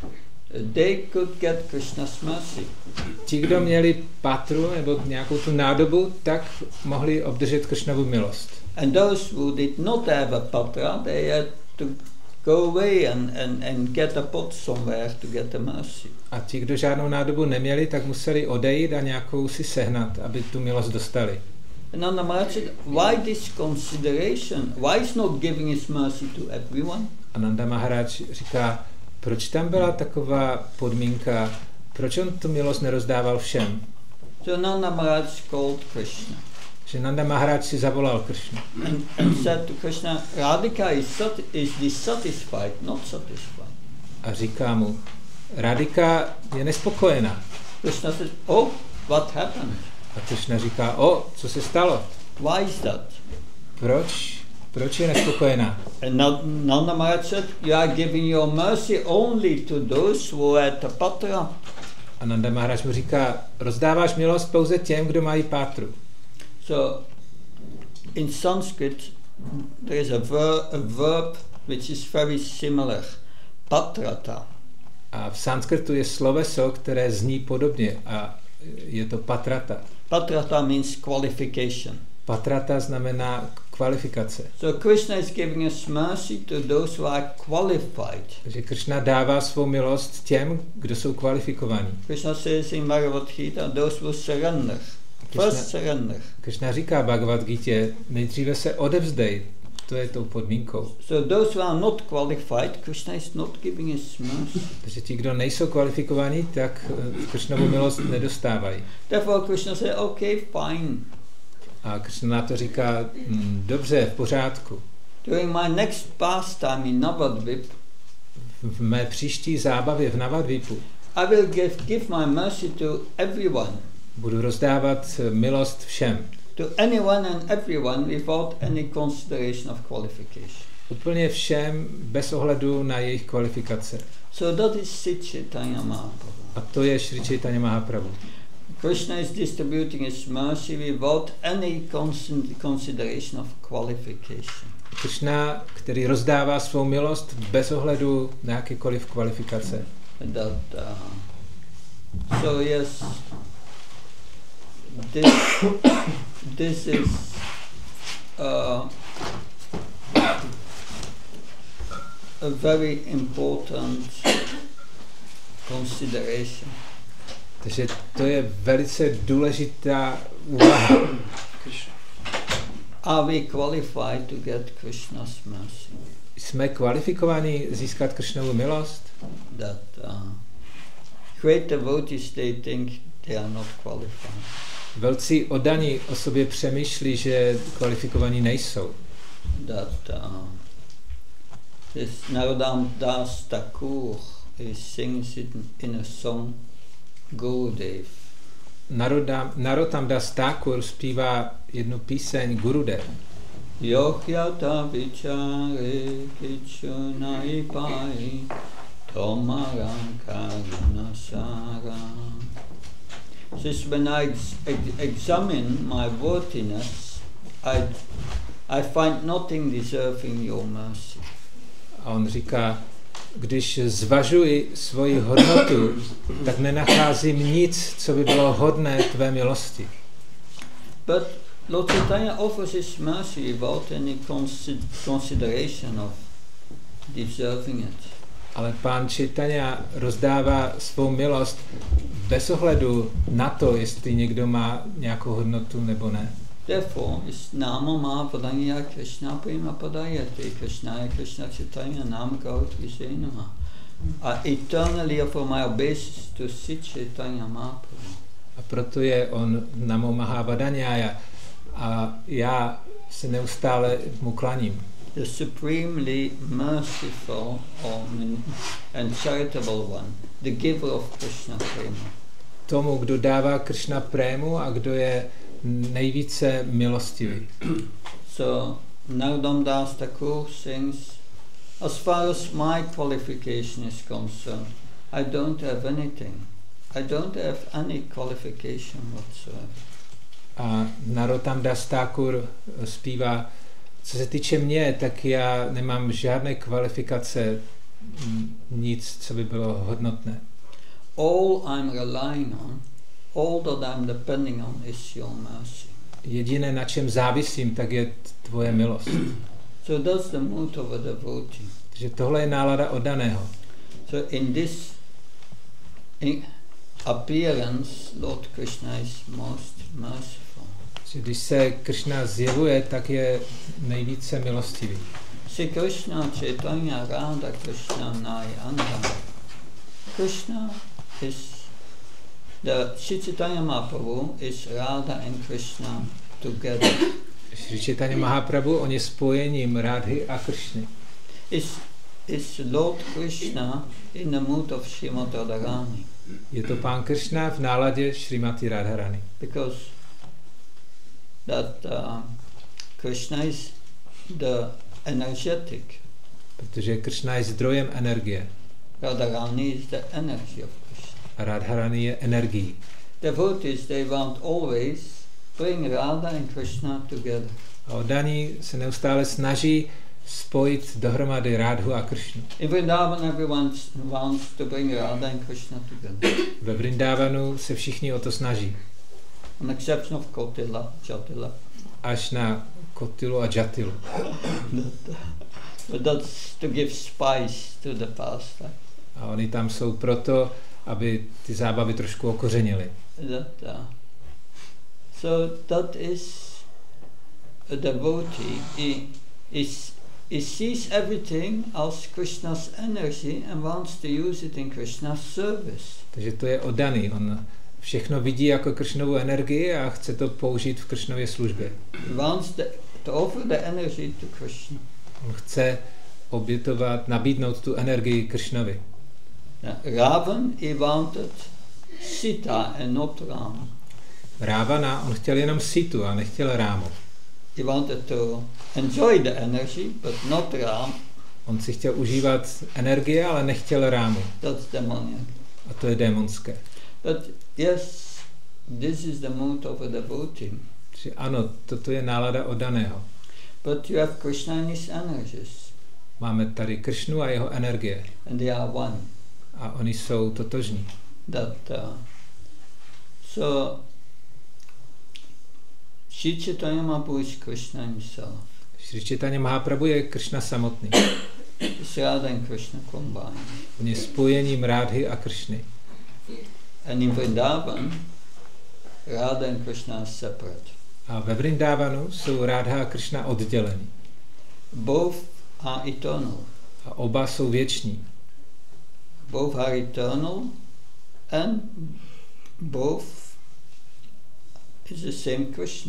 they could get Krishna's mercy. Ti, kdo měli patru nebo nějakou tu nádobu, tak mohli obdržet Kršnovu milost. And those who did not have a patra, they had to go away and, and, and get a pot somewhere to get the mercy. A ti, kdo žádnou nádobu neměli, tak museli odejít a nějakou si sehnat, aby tu milost dostali. And Nanda Maharaj said, why this consideration? Why is not giving his mercy to everyone? A Nanda Maharaj říká, proč tam byla taková podmínka, proč on tu milost nerozdával všem? So Nanda Maharaj called Krishna. Že Nanda Maharaj si zavolal Kršnu. And, and said to Krishna, Radhika is, sat, is dissatisfied, not satisfied. A říká mu, Radhika je nespokojená. Krishna said, oh, what happened? A Kršna říká, o, co se stalo? Why is that? Proč? Proč je nespokojená? And Nanda Maharaj said, you are giving your mercy only to those who had the patra. A Nanda Maharaj mu říká, rozdáváš milost pouze těm, kdo mají pátru. So, in Sanskrit, there is a, ver, a verb which is very similar, patrata. A v sanskritu je sloveso, které zní podobně, a je to patrata. Patrata means qualification. Patrata znamená kvalifikace. So Krishna is giving us mercy to those who are qualified. Takže Kršna dává svou milost těm, kdo jsou kvalifikovaní. Krishna says in Bhagavad Gita, those who surrender. First surrender. Kršna říká Bhagavad Gita, nejdříve se odevzdej, to je tou podmínkou. So those who are not qualified, Krishna is not giving his mercy. Takže ti, kdo nejsou kvalifikovaní, tak Kršnovu milost nedostávají. Therefore Krishna said, okay, fine. A Kršna na to říká, hm, dobře, v pořádku. During my next pastime in Navadvip, v mé příští zábavě v Navadvipu I will give, give my mercy to everyone. Budu rozdávat milost všem. To anyone and everyone without any consideration of qualification. Úplně všem, bez ohledu na jejich kvalifikace. So that is Sri Chaitanya Mahaprabhu. A to je Sri Chaitanya Mahaprabhu. Krishna is distributing his mercy without any consideration of qualification. Krishna, který rozdává svou milost bez ohledu na jakékoliv kvalifikace. That, uh, so yes, this, this is uh, a very important consideration. Takže to je velice důležitá úvaha. Are we qualified to get Krishna's mercy? Jsme kvalifikovaní získat Kršnovu milost? That uh, great devotees, they think they are not qualified. Velcí oddaní o sobě přemýšlí, že kvalifikovaní nejsou. That uh, this Narottam Das Thakur, he sings it in a song, Gurudev. Narottam Das Thakur zpívá jednu píseň Gurudev. Yohyata vichare kichu naipai tomaram karunasara. Says when I ex- ex- examine my worthiness, I, I find nothing deserving your mercy. A on říká, když zvažuji svoji hodnotu, tak nenacházím nic, co by bylo hodné tvé milosti. But Lord Chaitanya offers his mercy without any consi- consideration of deserving it. Ale pán Chaitanya rozdává svou milost bez ohledu na to, jestli někdo má nějakou hodnotu nebo ne. Therefore, is Nama Mahapadanya Krishna Prema Padayate Krishna Krishna Chaitanya Nam Gautri Senama. I eternally offer my obeisance to Sri Chaitanya Mahaprabhu. A proto je on Namo Mahavadanyaya a já se neustále mu klaním. The supremely merciful and charitable one, the giver of Krishna Prema. Tomu, kdo dává Krishna prému a kdo je nejvíce milostivý. So Narottam Das Thakur sings, as far as my qualification is concerned, I don't have anything. I don't have any qualification whatsoever. A Narottam Das Thakur zpívá, co se týče mě, tak já nemám žádné kvalifikace, nic, co by bylo hodnotné. All I'm relying on, all that I'm depending on is your mercy. Jediné, na čem závisím, tak je tvoje milost. So that's the mood of a devotee. Takže tohle je nálada oddaného. So in this in appearance, Lord Krishna is most merciful. Když se Krishna zjevuje, tak je nejvíce milostivý. Sri Krishna Chaitanya Radha Krishna Nayanda. Krishna is the Sri Chaitanya Mahaprabhu is Radha and Krishna together. Sri Chaitanya Mahaprabhu, on je spojením Radhy a Krishny. Is is Lord Krishna in the mood of Srimati Radharani. Je to pán Krishna v náladě Srimati Radharani. Because that uh, Krishna is the energetic. Protože Krishna je zdrojem energie. Radharani is the energy of Krishna. A Radharani je energií. Devotees, they want always bring Radha and Krishna together. A oddaní se neustále snaží spojit dohromady Radhu a Krishnu. In Vrindavan, everyone wants to bring Radha and Krishna together. Ve Vrindavanu se všichni o to snaží. An exception of Kotila, Jatila. Až na Kotilu a Jatilu. But that's to give spice to the pastime. A oni tam jsou proto, aby ty zábavy trošku okořenily. That, uh, so that is a devotee. He, is, he sees everything as Krishna's energy and wants to use it in Krishna's service. Takže to je oddaný. On všechno vidí jako Kršnovu energii a chce to použít v Kršnově službě. He wants the, to offer the energy to Krishna. On chce obětovat, nabídnout tu energii Kršnovi. Ravan, he wanted Sita and not Rama. Rávana, on chtěl jenom Situ a nechtěl Rámu. He wanted to enjoy the energy, but not Ram. On si chtěl užívat energie, ale nechtěl Rámu. That's demoniac. A to je démonské. But yes, this is the mood of a devotee. Čiže ano, toto je nálada oddaného. But you have Krishna and his energies. Máme tady Kršnu a jeho energie. And they are one. A oni jsou totožní. That, uh, so, Sri Chaitanya Mahaprabhu is Krishna himself. Sri Chaitanya Mahaprabhu je Kršna samotný. It's Radha and Krishna combined. On je spojením Rádhy a Kršny. And in Vrindavan, Radha and Krishna are separate. A ve Vrindavanu jsou Rádha a Kršna oddělení. Both are eternal. A oba jsou věční. Both are eternal and both is the same Krishna.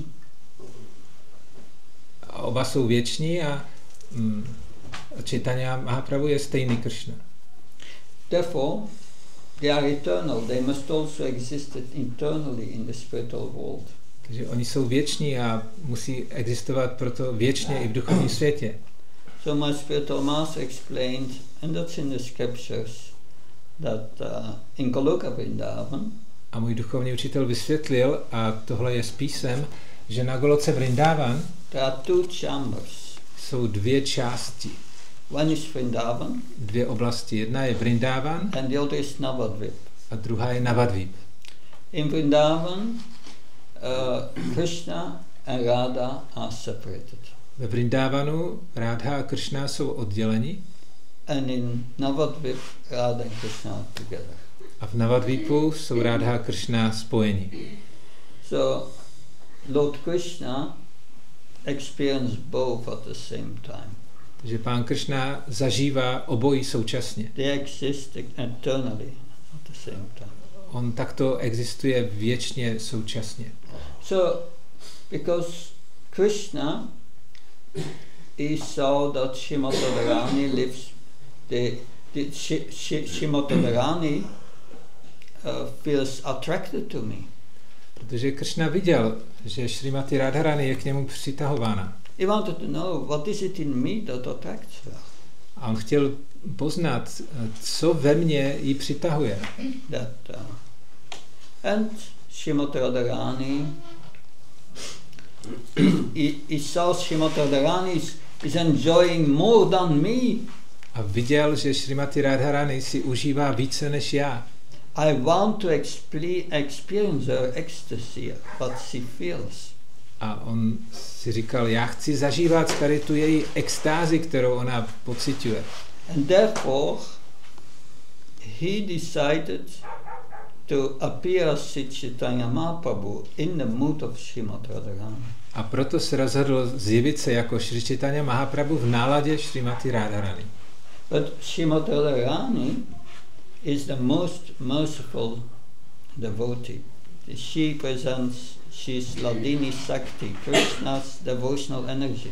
A oba jsou věční a mm, Chaitanya Mahaprabhu je stejný Krishna. Therefore, they are eternal. They must also exist internally in the spiritual world. Takže oni jsou věční a musí existovat proto věčně i v duchovním světě. So my spiritual master explained, and that's in the scriptures, that uh, in Goloka Vrindavan, a můj duchovní učitel vysvětlil, a tohle je z písem, že na Goloce Vrindavan there are two chambers. jsou dvě části. One is Vrindavan, dvě oblasti. Jedna je Vrindavan and the other is Navadvip. a druhá je Navadvip. In Vrindavan, uh, Krishna and Radha are separated. Ve Vrindavanu Radha a Krishna jsou odděleni And in Navadvip, Radha and Krishna are together. a v Navadvipu jsou Radha a Krishna spojeni. So, Lord Krishna experienced both at the same time. Takže Pán Krishna zažívá obojí současně. They exist eternally at the same time. On takto existuje věčně současně. So, because Krishna, he saw that Srimati Radharani lives, the, the Sh- Sh- Srimati Radharani uh, feels attracted to me. Protože Krishna viděl, že Šrimati Radharani je k němu přitahována. He wanted to know what is it in me that attracts her. A on chtěl poznat, co ve mně ji přitahuje. That, uh, and Srimati Radharani, he, he saw Srimati Radharani is, is enjoying more than me. A viděl, že Šrimati Radharani si užívá více než já. I want to expli- experience her ecstasy, what she feels. A on si říkal, já chci zažívat tady tu její extázi, kterou ona pociťuje. And therefore, he decided to appear as Sri Chaitanya Mahaprabhu in the mood of Srimati Radharani. A proto se rozhodl zjevit se jako Sri Chaitanya Mahaprabhu v náladě Šrimati Radharani. But Srimati Radharani is the most merciful devotee. She presents, she's Ladini Sakti, Krishna's devotional energy.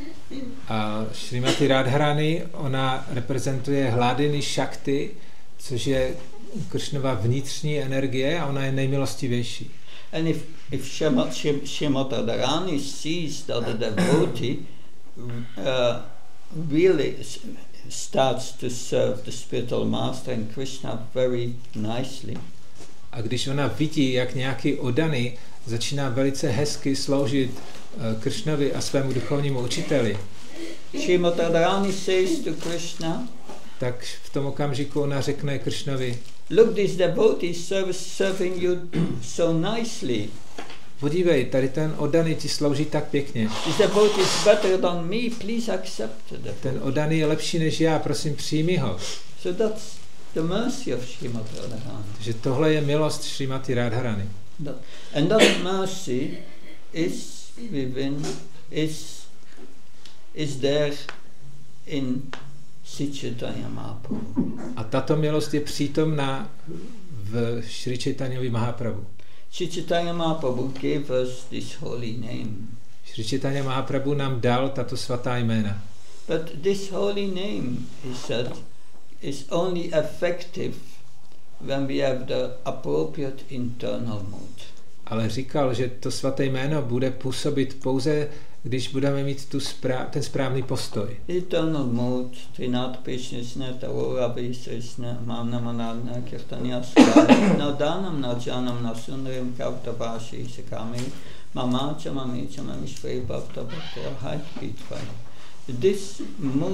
A Šrimati Radharani, ona reprezentuje Hladini Shakti, což je Krishnova vnitřní energie a ona je nejmilostivější. And if, if Srimati Radharani sees that the devotee uh, really starts to serve the spiritual master and Krishna very nicely. A když ona vidí, jak nějaký oddaný začíná velice hezky sloužit uh, Krishnovi a svému duchovnímu učiteli, Srimati Radharani says to Krishna, tak v tom okamžiku ona řekne Krishnovi, look, this devotee is serving you so nicely. podívej, tady ten oddaný ti slouží tak pěkně. This devotee is better than me, please accept the devotee. Ten oddaný je lepší než já, prosím, přijmi ho. So that's the mercy of Srimati Radharani. Takže tohle je milost Šrimati Radharani. That, and that mercy is within, is, is there in Sri Chaitanya Mahaprabhu. A tato milost je přítomná v Sri Chaitanyovi Mahaprabhu. Sri Chaitanya Mahaprabhu gave us this holy name. Sri Chaitanya Mahaprabhu nám dal tato svatá jména. But this holy name, he said, is only effective when we have the appropriate internal mood. Ale říkal, že to svaté jméno bude působit pouze, když budeme mít tu správ, ten správný postoj. Internal mood, Trinat Pishnishne, Taura Visrisne, Mamnamanadna, Kirtanya Skala, Nadanam, Najanam, Nasundarim, Kavtabashi, Sakami, Mamacha, Mamicha, Mamishvei, Bhavta, Bhavta, Haitpitva. This mood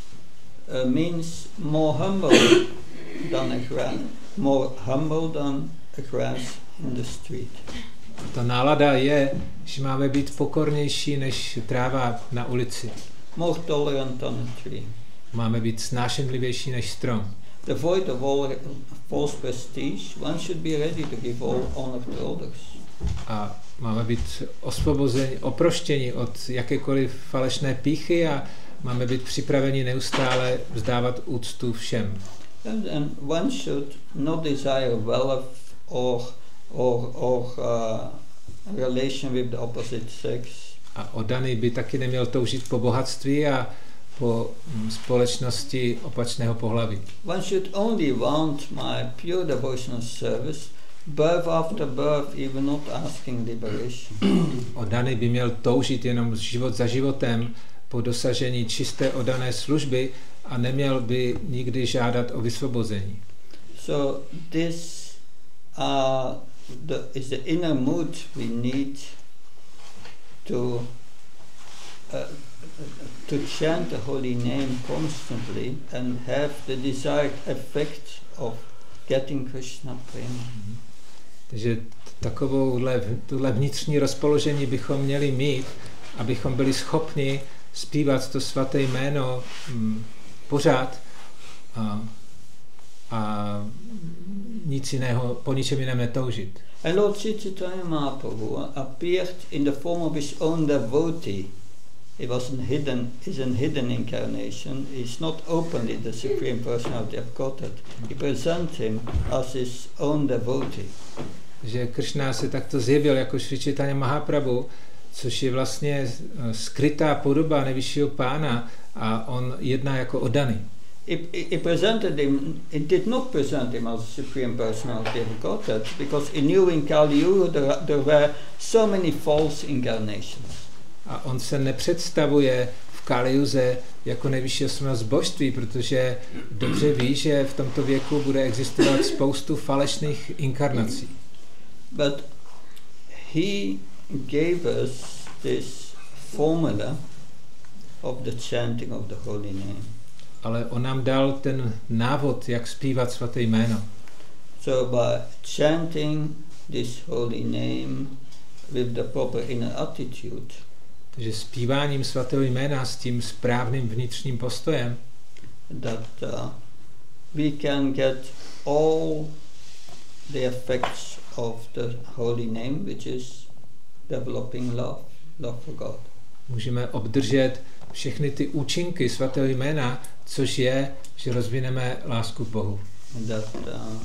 uh, means more humble than a grass, more humble than a grass in the street. Ta nálada je, že máme být pokornější než tráva na ulici. More tolerant than a tree. Máme být snášenlivější než strom. Devoid of all false prestige, one should be ready to give all honor to others. A máme být osvobozeni, oproštěni od jakékoliv falešné pýchy a máme být připraveni neustále vzdávat úctu všem. And, and one should not desire wealth or or, or uh, relation with the opposite sex. A oddaný by taky neměl toužit po bohatství a po mm, společnosti opačného pohlaví. One should only want my pure devotional service, birth after birth, even not asking liberation. Oddaný by měl toužit jenom život za životem po dosažení čisté oddané služby a neměl by nikdy žádat o vysvobození. So this uh, the, is the inner mood we need to uh, to chant the holy name constantly and have the desired effect of getting Krishna prema. Takže takovouhle tuhle vnitřní rozpoložení bychom měli mít, abychom byli schopni zpívat to svaté jméno m, pořád a, a nic jiného, po ničem jiném netoužit. And Lord Sri Chaitanya Mahaprabhu appeared in the form of his own devotee. It was a hidden, is a hidden incarnation. He's not openly the Supreme Personality of Godhead. He presents him as his own devotee. Že Kršna se takto zjevil jako Sri Chaitanya Mahaprabhu, což je vlastně skrytá podoba nejvyššího pána a on jedná jako oddaný. It, it, it presented him, it did not present him as the Supreme Personality of Godhead, because he knew in Kali Yuga there, there were so many false incarnations. A on se nepředstavuje v Kaliuze jako nejvyšší osobnost božství, protože dobře ví, že v tomto věku bude existovat spoustu falešných inkarnací. But he gave us this formula of the chanting of the holy name. Ale on nám dal ten návod, jak zpívat svaté jméno. So by chanting this holy name with the proper inner attitude, Takže zpíváním svatého jména s tím správným vnitřním postojem, that uh, we can get all the effects of the holy name, which is developing love, love for God. můžeme obdržet všechny ty účinky svatého jména, což je, že rozvineme lásku k Bohu. And that, uh,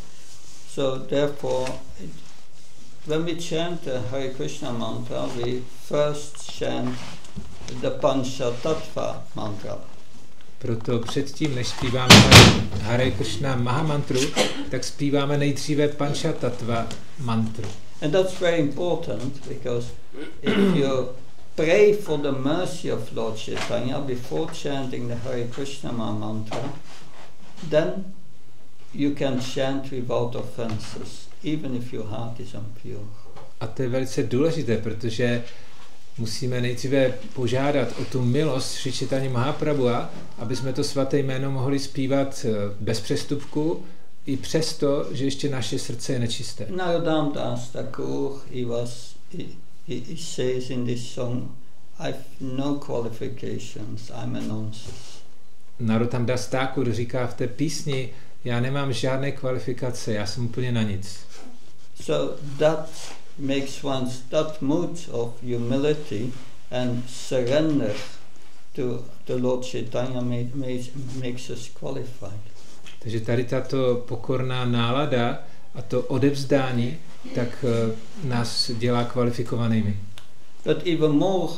so therefore, it, when we chant the Hare Krishna mantra, we first chant the Pancha Tattva mantra. Proto předtím, než zpíváme Hare Krishna Mahamantru, tak zpíváme nejdříve Panchatattva mantru. And that's very important, because if you pray for the mercy of Lord Chaitanya before chanting the Hare Krishna mantra, then you can chant without offenses, even if your heart is impure. A to je velice důležité, protože musíme nejdříve požádat o tu milost Sri Chaitanya Mahaprabhua, aby jsme to svaté jméno mohli zpívat bez přestupku, i přesto, že ještě naše srdce je nečisté. Narottam Das Thakur, he was, he, he, he says in this song, I've no qualifications, I'm a nonsense. Narottam Das Thakur říká v té písni, já nemám žádné kvalifikace, já jsem úplně na nic. So that makes one, that mood of humility and surrender to the Lord Chaitanya make, makes, makes us qualified. Takže tady tato pokorná nálada a to odevzdání, tak uh, nás dělá kvalifikovanými. But even more,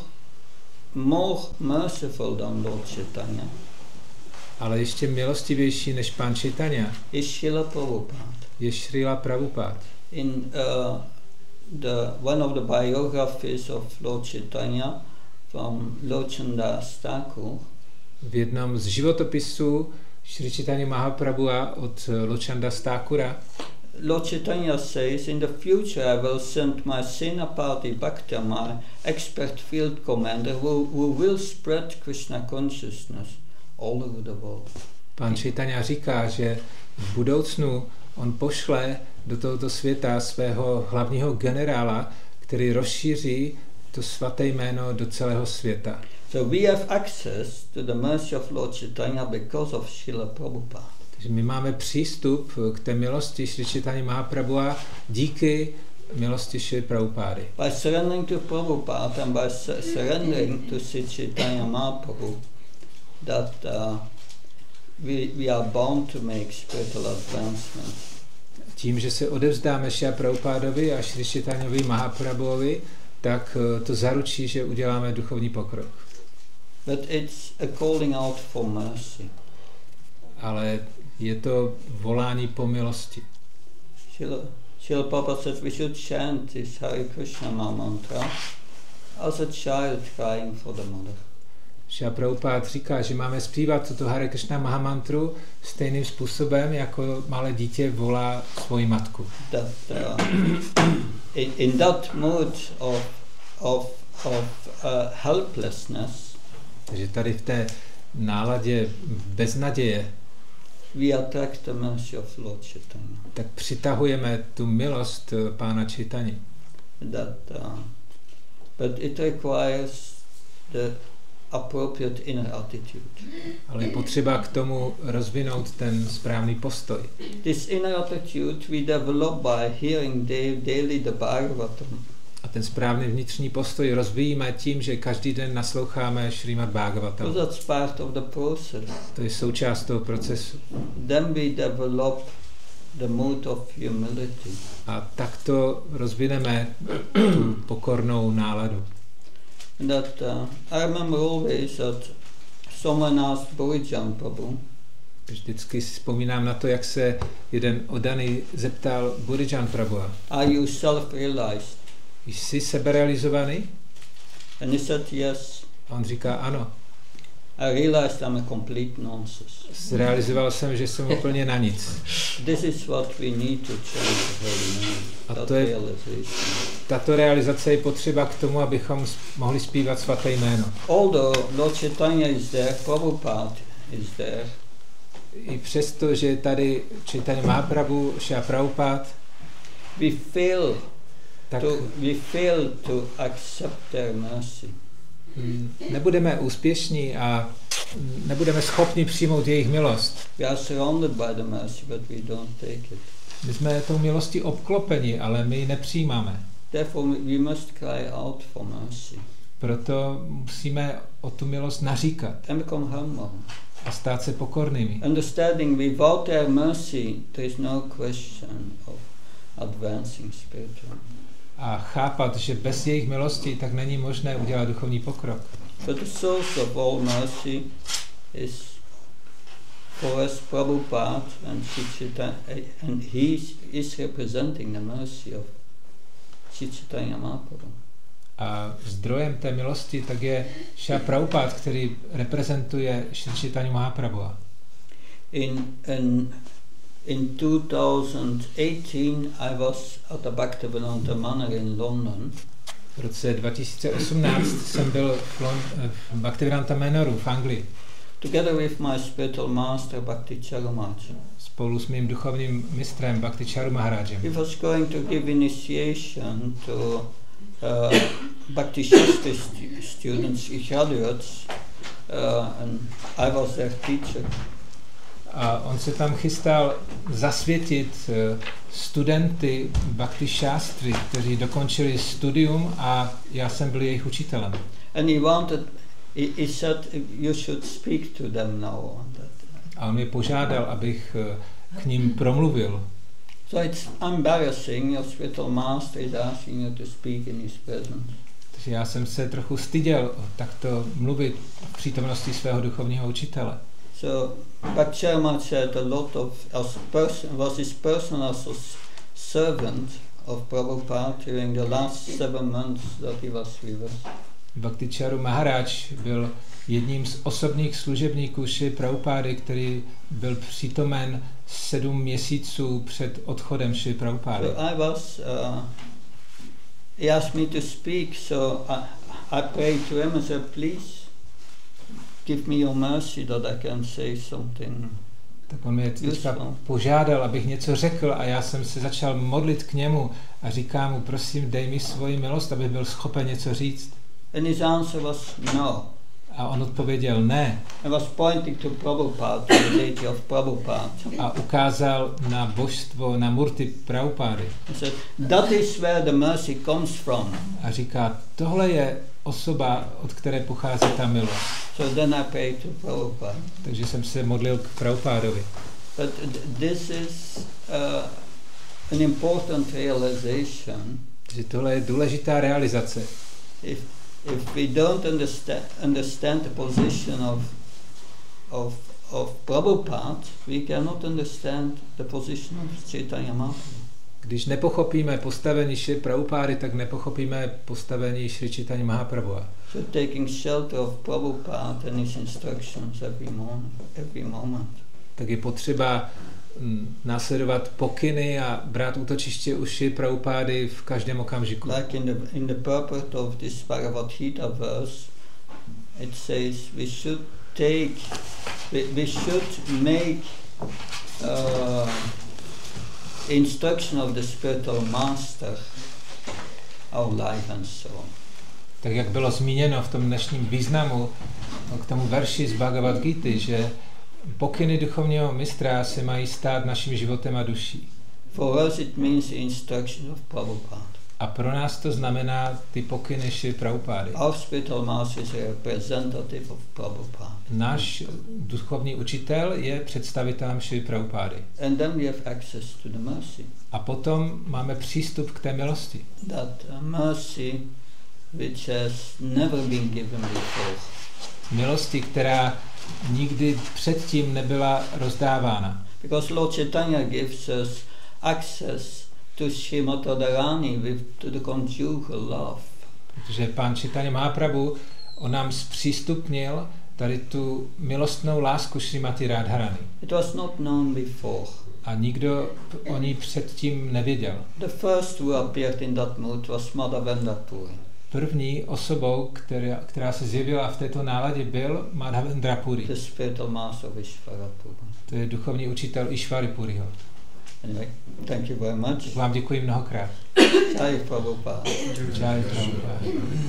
more merciful than Lord Chaitanya, ale ještě milostivější než Pán Chaitanya is Srila Prabhupada. je Srila Prabhupada. In uh, the one of the biographies of Lord Chaitanya from Lochan Das Thakur, v jednom z životopisů Sri Chaitanya Mahaprabhua od Lochan Das Thakura Lord Chaitanya says, in the future I will send my Senapati Bhakta, my expert field commander, who, who will spread Krishna consciousness all over the world. Pán Chaitanya říká, že v budoucnu on pošle do tohoto světa svého hlavního generála, který rozšíří to svaté jméno do celého světa. So we have access to the mercy of Lord Chaitanya because of Srila Prabhupada. Takže my máme přístup k té milosti Sri Chaitanya Mahaprabhua díky milosti Sri Prabhupády. By surrendering to Prabhupada and by su- surrendering to Sri Chaitanya Mahaprabhu, that uh, we, we are bound to make spiritual advancement. tím, že se odevzdáme Šrila Prabhupádovi a Šri Čaitanyovi Mahaprabhuovi, tak to zaručí, že uděláme duchovní pokrok. But it's a calling out for mercy. Ale je to volání po milosti. Srila Prabhupada said we should chant this Hare Krishna mantra as a child crying for the mother. Srila Prabhupada říká, že máme zpívat tuto Hare Krishna Mahamantru stejným způsobem, jako malé dítě volá svoji matku. That, uh, in, in that mood of, of, of uh, helplessness, takže tady v té náladě beznaděje we attract the mercy of Lord Chaitanya. Tak přitahujeme tu milost Pána Chaitanya. That, uh, but it requires the appropriate inner attitude. Ale je potřeba k tomu rozvinout ten správný postoj. This inner attitude we develop by hearing daily the Bhagavatam. A ten správný vnitřní postoj rozvíjíme tím, že každý den nasloucháme Šrímad Bhagavatam. So that's part of the process. To je součást toho procesu. Then we develop the mood of humility. A takto rozvineme tu pokornou náladu. That uh, I remember always that someone asked Burijan Prabhu. Vždycky si vzpomínám na to, jak se jeden oddaný zeptal Burijan Prabhu. Are you self-realized? Jsi seberealizovaný? And he said yes. A on říká ano. I realized I'm a complete nonsense. Zrealizoval jsem, že jsem úplně na nic. This is what we need to change the holy name. A to je, tato realizace je potřeba k tomu, abychom mohli zpívat svaté jméno. Although Lord Chaitanya is there, Prabhupada is there. I přesto, že tady Chaitanya Mahaprabhu, Šrila Prabhupada, we fail tak to, we fail to accept their mercy. Nebudeme úspěšní a nebudeme schopni přijmout jejich milost. We are surrounded by the mercy, but we don't take it. My jsme tou milostí obklopeni, ale my ji nepřijímáme. Therefore we must cry out for mercy. Proto musíme o tu milost naříkat. And become humble. A stát se pokornými. Understanding without their mercy there is no question of advancing spiritually. A chápat, že bez jejich milosti tak není možné udělat duchovní pokrok. But the source of all mercy is for us Prabhupada, and and he is representing the mercy of Chaitanya Mahaprabhu. A zdrojem té milosti tak je Šrila Prabhupada, který reprezentuje Šri Chaitanya Mahaprabhu. In, in In two thousand eighteen I was at the Bhaktivedanta Manor in London. V roce dva tisíce osmnáct jsem byl v, Lon- v Bhaktivedanta Manoru v Anglii. Together with my spiritual master Bhakti Charumaharaj. Spolu s mým duchovním mistrem Bhakti Charu Maharajem. He was going to give initiation to uh, Bhakti Shastri stu- students, graduates, uh, and I was their teacher. A on se tam chystal zasvětit studenty Bhakti Shastri, kteří dokončili studium a já jsem byl jejich učitelem. And he wanted, he, he said, you should speak to them now. A on mě požádal, abych k ním promluvil. So it's embarrassing, your spiritual master is asking you to speak in his presence. Takže já jsem se trochu styděl takto mluvit v přítomnosti svého duchovního učitele. So Bhakti Charumaharaj said a lot of, as person, was his personal servant of Prabhupada during the last seven months that he was with us. Bhakti Charu Maharaj byl jedním z osobních služebníků Šri Prabhupády, který byl přítomen sedm měsíců před odchodem Šri Prabhupády. So I was, uh, he asked me to speak, so I, I prayed to him and said, please give me your mercy that I can say something. Tak on mě teďka požádal, abych něco řekl a já jsem se začal modlit k němu a říkám mu, prosím, dej mi svoji milost, abych byl schopen něco říct. And his answer was no. A on odpověděl ne. I was pointing to Prabhupada, to the deity of Prabhupada. A ukázal na božstvo, na murty Prabhupády. He said, that is where the mercy comes from. A říká, tohle je osoba, od které pochází ta milost. So then I prayed to Prabhupada. Takže jsem se modlil k Prabhupádovi. But this is uh, an important realization. Že tohle je důležitá realizace. If if we don't understand understand the position of of of Prabhupada, we cannot understand the position of Chaitanya Mahaprabhu. Když nepochopíme postavení Šri Prabhupády, tak nepochopíme postavení Šri Chaitanya Mahaprabhu. So taking shelter of Prabhupada and his instructions every morning, every moment. Tak je potřeba mm, následovat pokyny a brát útočiště u Šri Prabhupády v každém okamžiku. Like in the in the purport of this Bhagavad Gita verse, it says we should take, we, we should make uh, instruction of the spiritual master our life and so on. Tak jak bylo zmíněno v tom dnešním významu k tomu verši z Bhagavad Gity, že pokyny duchovního mistra se mají stát naším životem a duší. For us it means the instruction of Prabhupada. A pro nás to znamená ty pokyny Šri Prabhupády. Our spiritual master is a representative of Prabhupada. Náš duchovní učitel je představitelem Šri Prabhupády. And then we have access to the mercy. A potom máme přístup k té milosti. That uh, mercy which has never been given before. Milosti, která nikdy předtím nebyla rozdávána. Because Lord Chaitanya gives us access to Srimati Radharani with to the conjugal love. Protože pán Chaitanya Mahaprabhu, on nám zpřístupnil tady tu milostnou lásku Srimati Radharani. It was not known before. A nikdo o ní předtím nevěděl. The first who appeared in that mood was Madhavendra Puri. První osobou, která, která se zjevila v této náladě, byl Madhavendra Puri. The spiritual master of Ishvara Puri. To je duchovní učitel Ishvary Puriho. Anyway, thank you very much. Vám děkuji mnohokrát. Jai Prabhupada. Jai Prabhupada.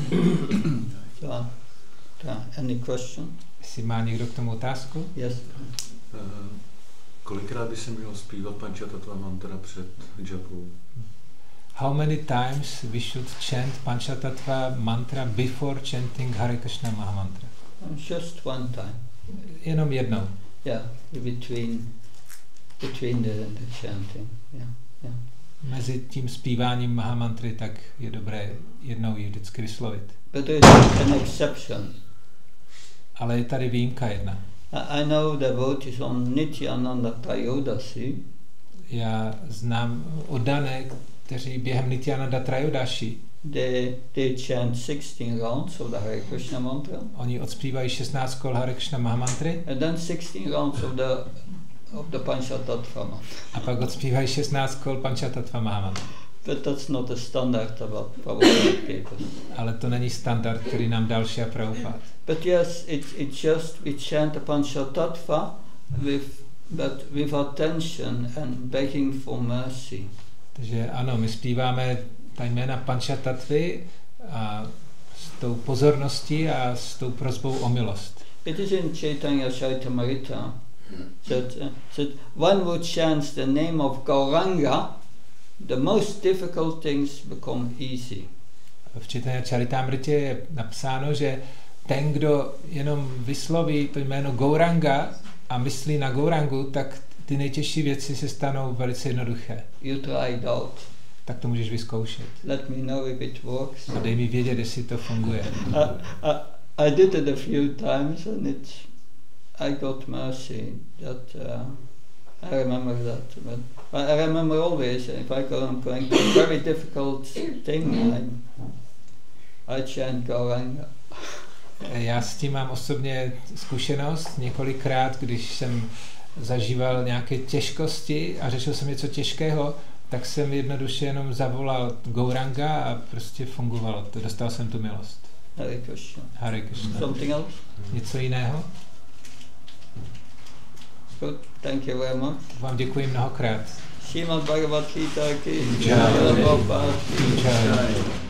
So, uh, any question? Jestli má někdo k tomu otázku? Yes. Uh, kolikrát by se mělo zpívat Pančatattva mantra před japou? How many times we should chant Pančatattva mantra before chanting Hare Krishna Mahamantra? Just one time. Jenom jednou. Yeah, between between the, the chanting. Yeah, yeah. Mezi tím zpíváním Mahamantry tak je dobré jednou ji vždycky vyslovit. But there is an exception. Ale je tady výjimka jedna. I, I know devotees on Nityananda Trayodasi. Já znám oddané, kteří během Nityananda Trayodashi They, they chant sixteen rounds of the Hare Krishna mantra. Oni odspívají šestnáct kol Hare Krishna Mahamantry. And then sixteen rounds of the of the Panchatattva mantra. A pak odspívají šestnáct kol Panchatattva Mahamantra. But that's not a standard about Prabhupada papers. Ale to není standard, který nám dal Šrila Prabhupada. But yes, it it just we chant the Panchatattva with but with attention and begging for mercy. Takže ano, my zpíváme ta jména Pančatatvy a s tou pozorností a s tou prosbou o milost. It is in Chaitanya Charitamrita that, uh, that one who chants the name of Gauranga, the most difficult things become easy. V Chaitanya Charitamritě je napsáno, že ten, kdo jenom vysloví to jméno Gauranga a myslí na Gaurangu, tak ty nejtěžší věci se stanou velice jednoduché. You try it out. Tak to můžeš vyzkoušet. Let me know if it works. A dej mi vědět, jestli to funguje. I, I, I did it a few times and it, I got mercy. That uh, I remember that. But I remember always if I go, I'm going to a very difficult thing, I, I chant Gauranga. Já s tím mám osobně zkušenost několikrát, když jsem zažíval nějaké těžkosti a řešil jsem něco těžkého, tak jsem jednoduše jenom zavolal Gauranga a prostě fungovalo to. Dostal jsem tu milost. Hare Krishna. Hare Krishna. Something else? Něco jiného? Good. Thank you very much. Vám děkuji mnohokrát. Srimad Bhagavad Gita ki Jai. Prabhupada ki Jai.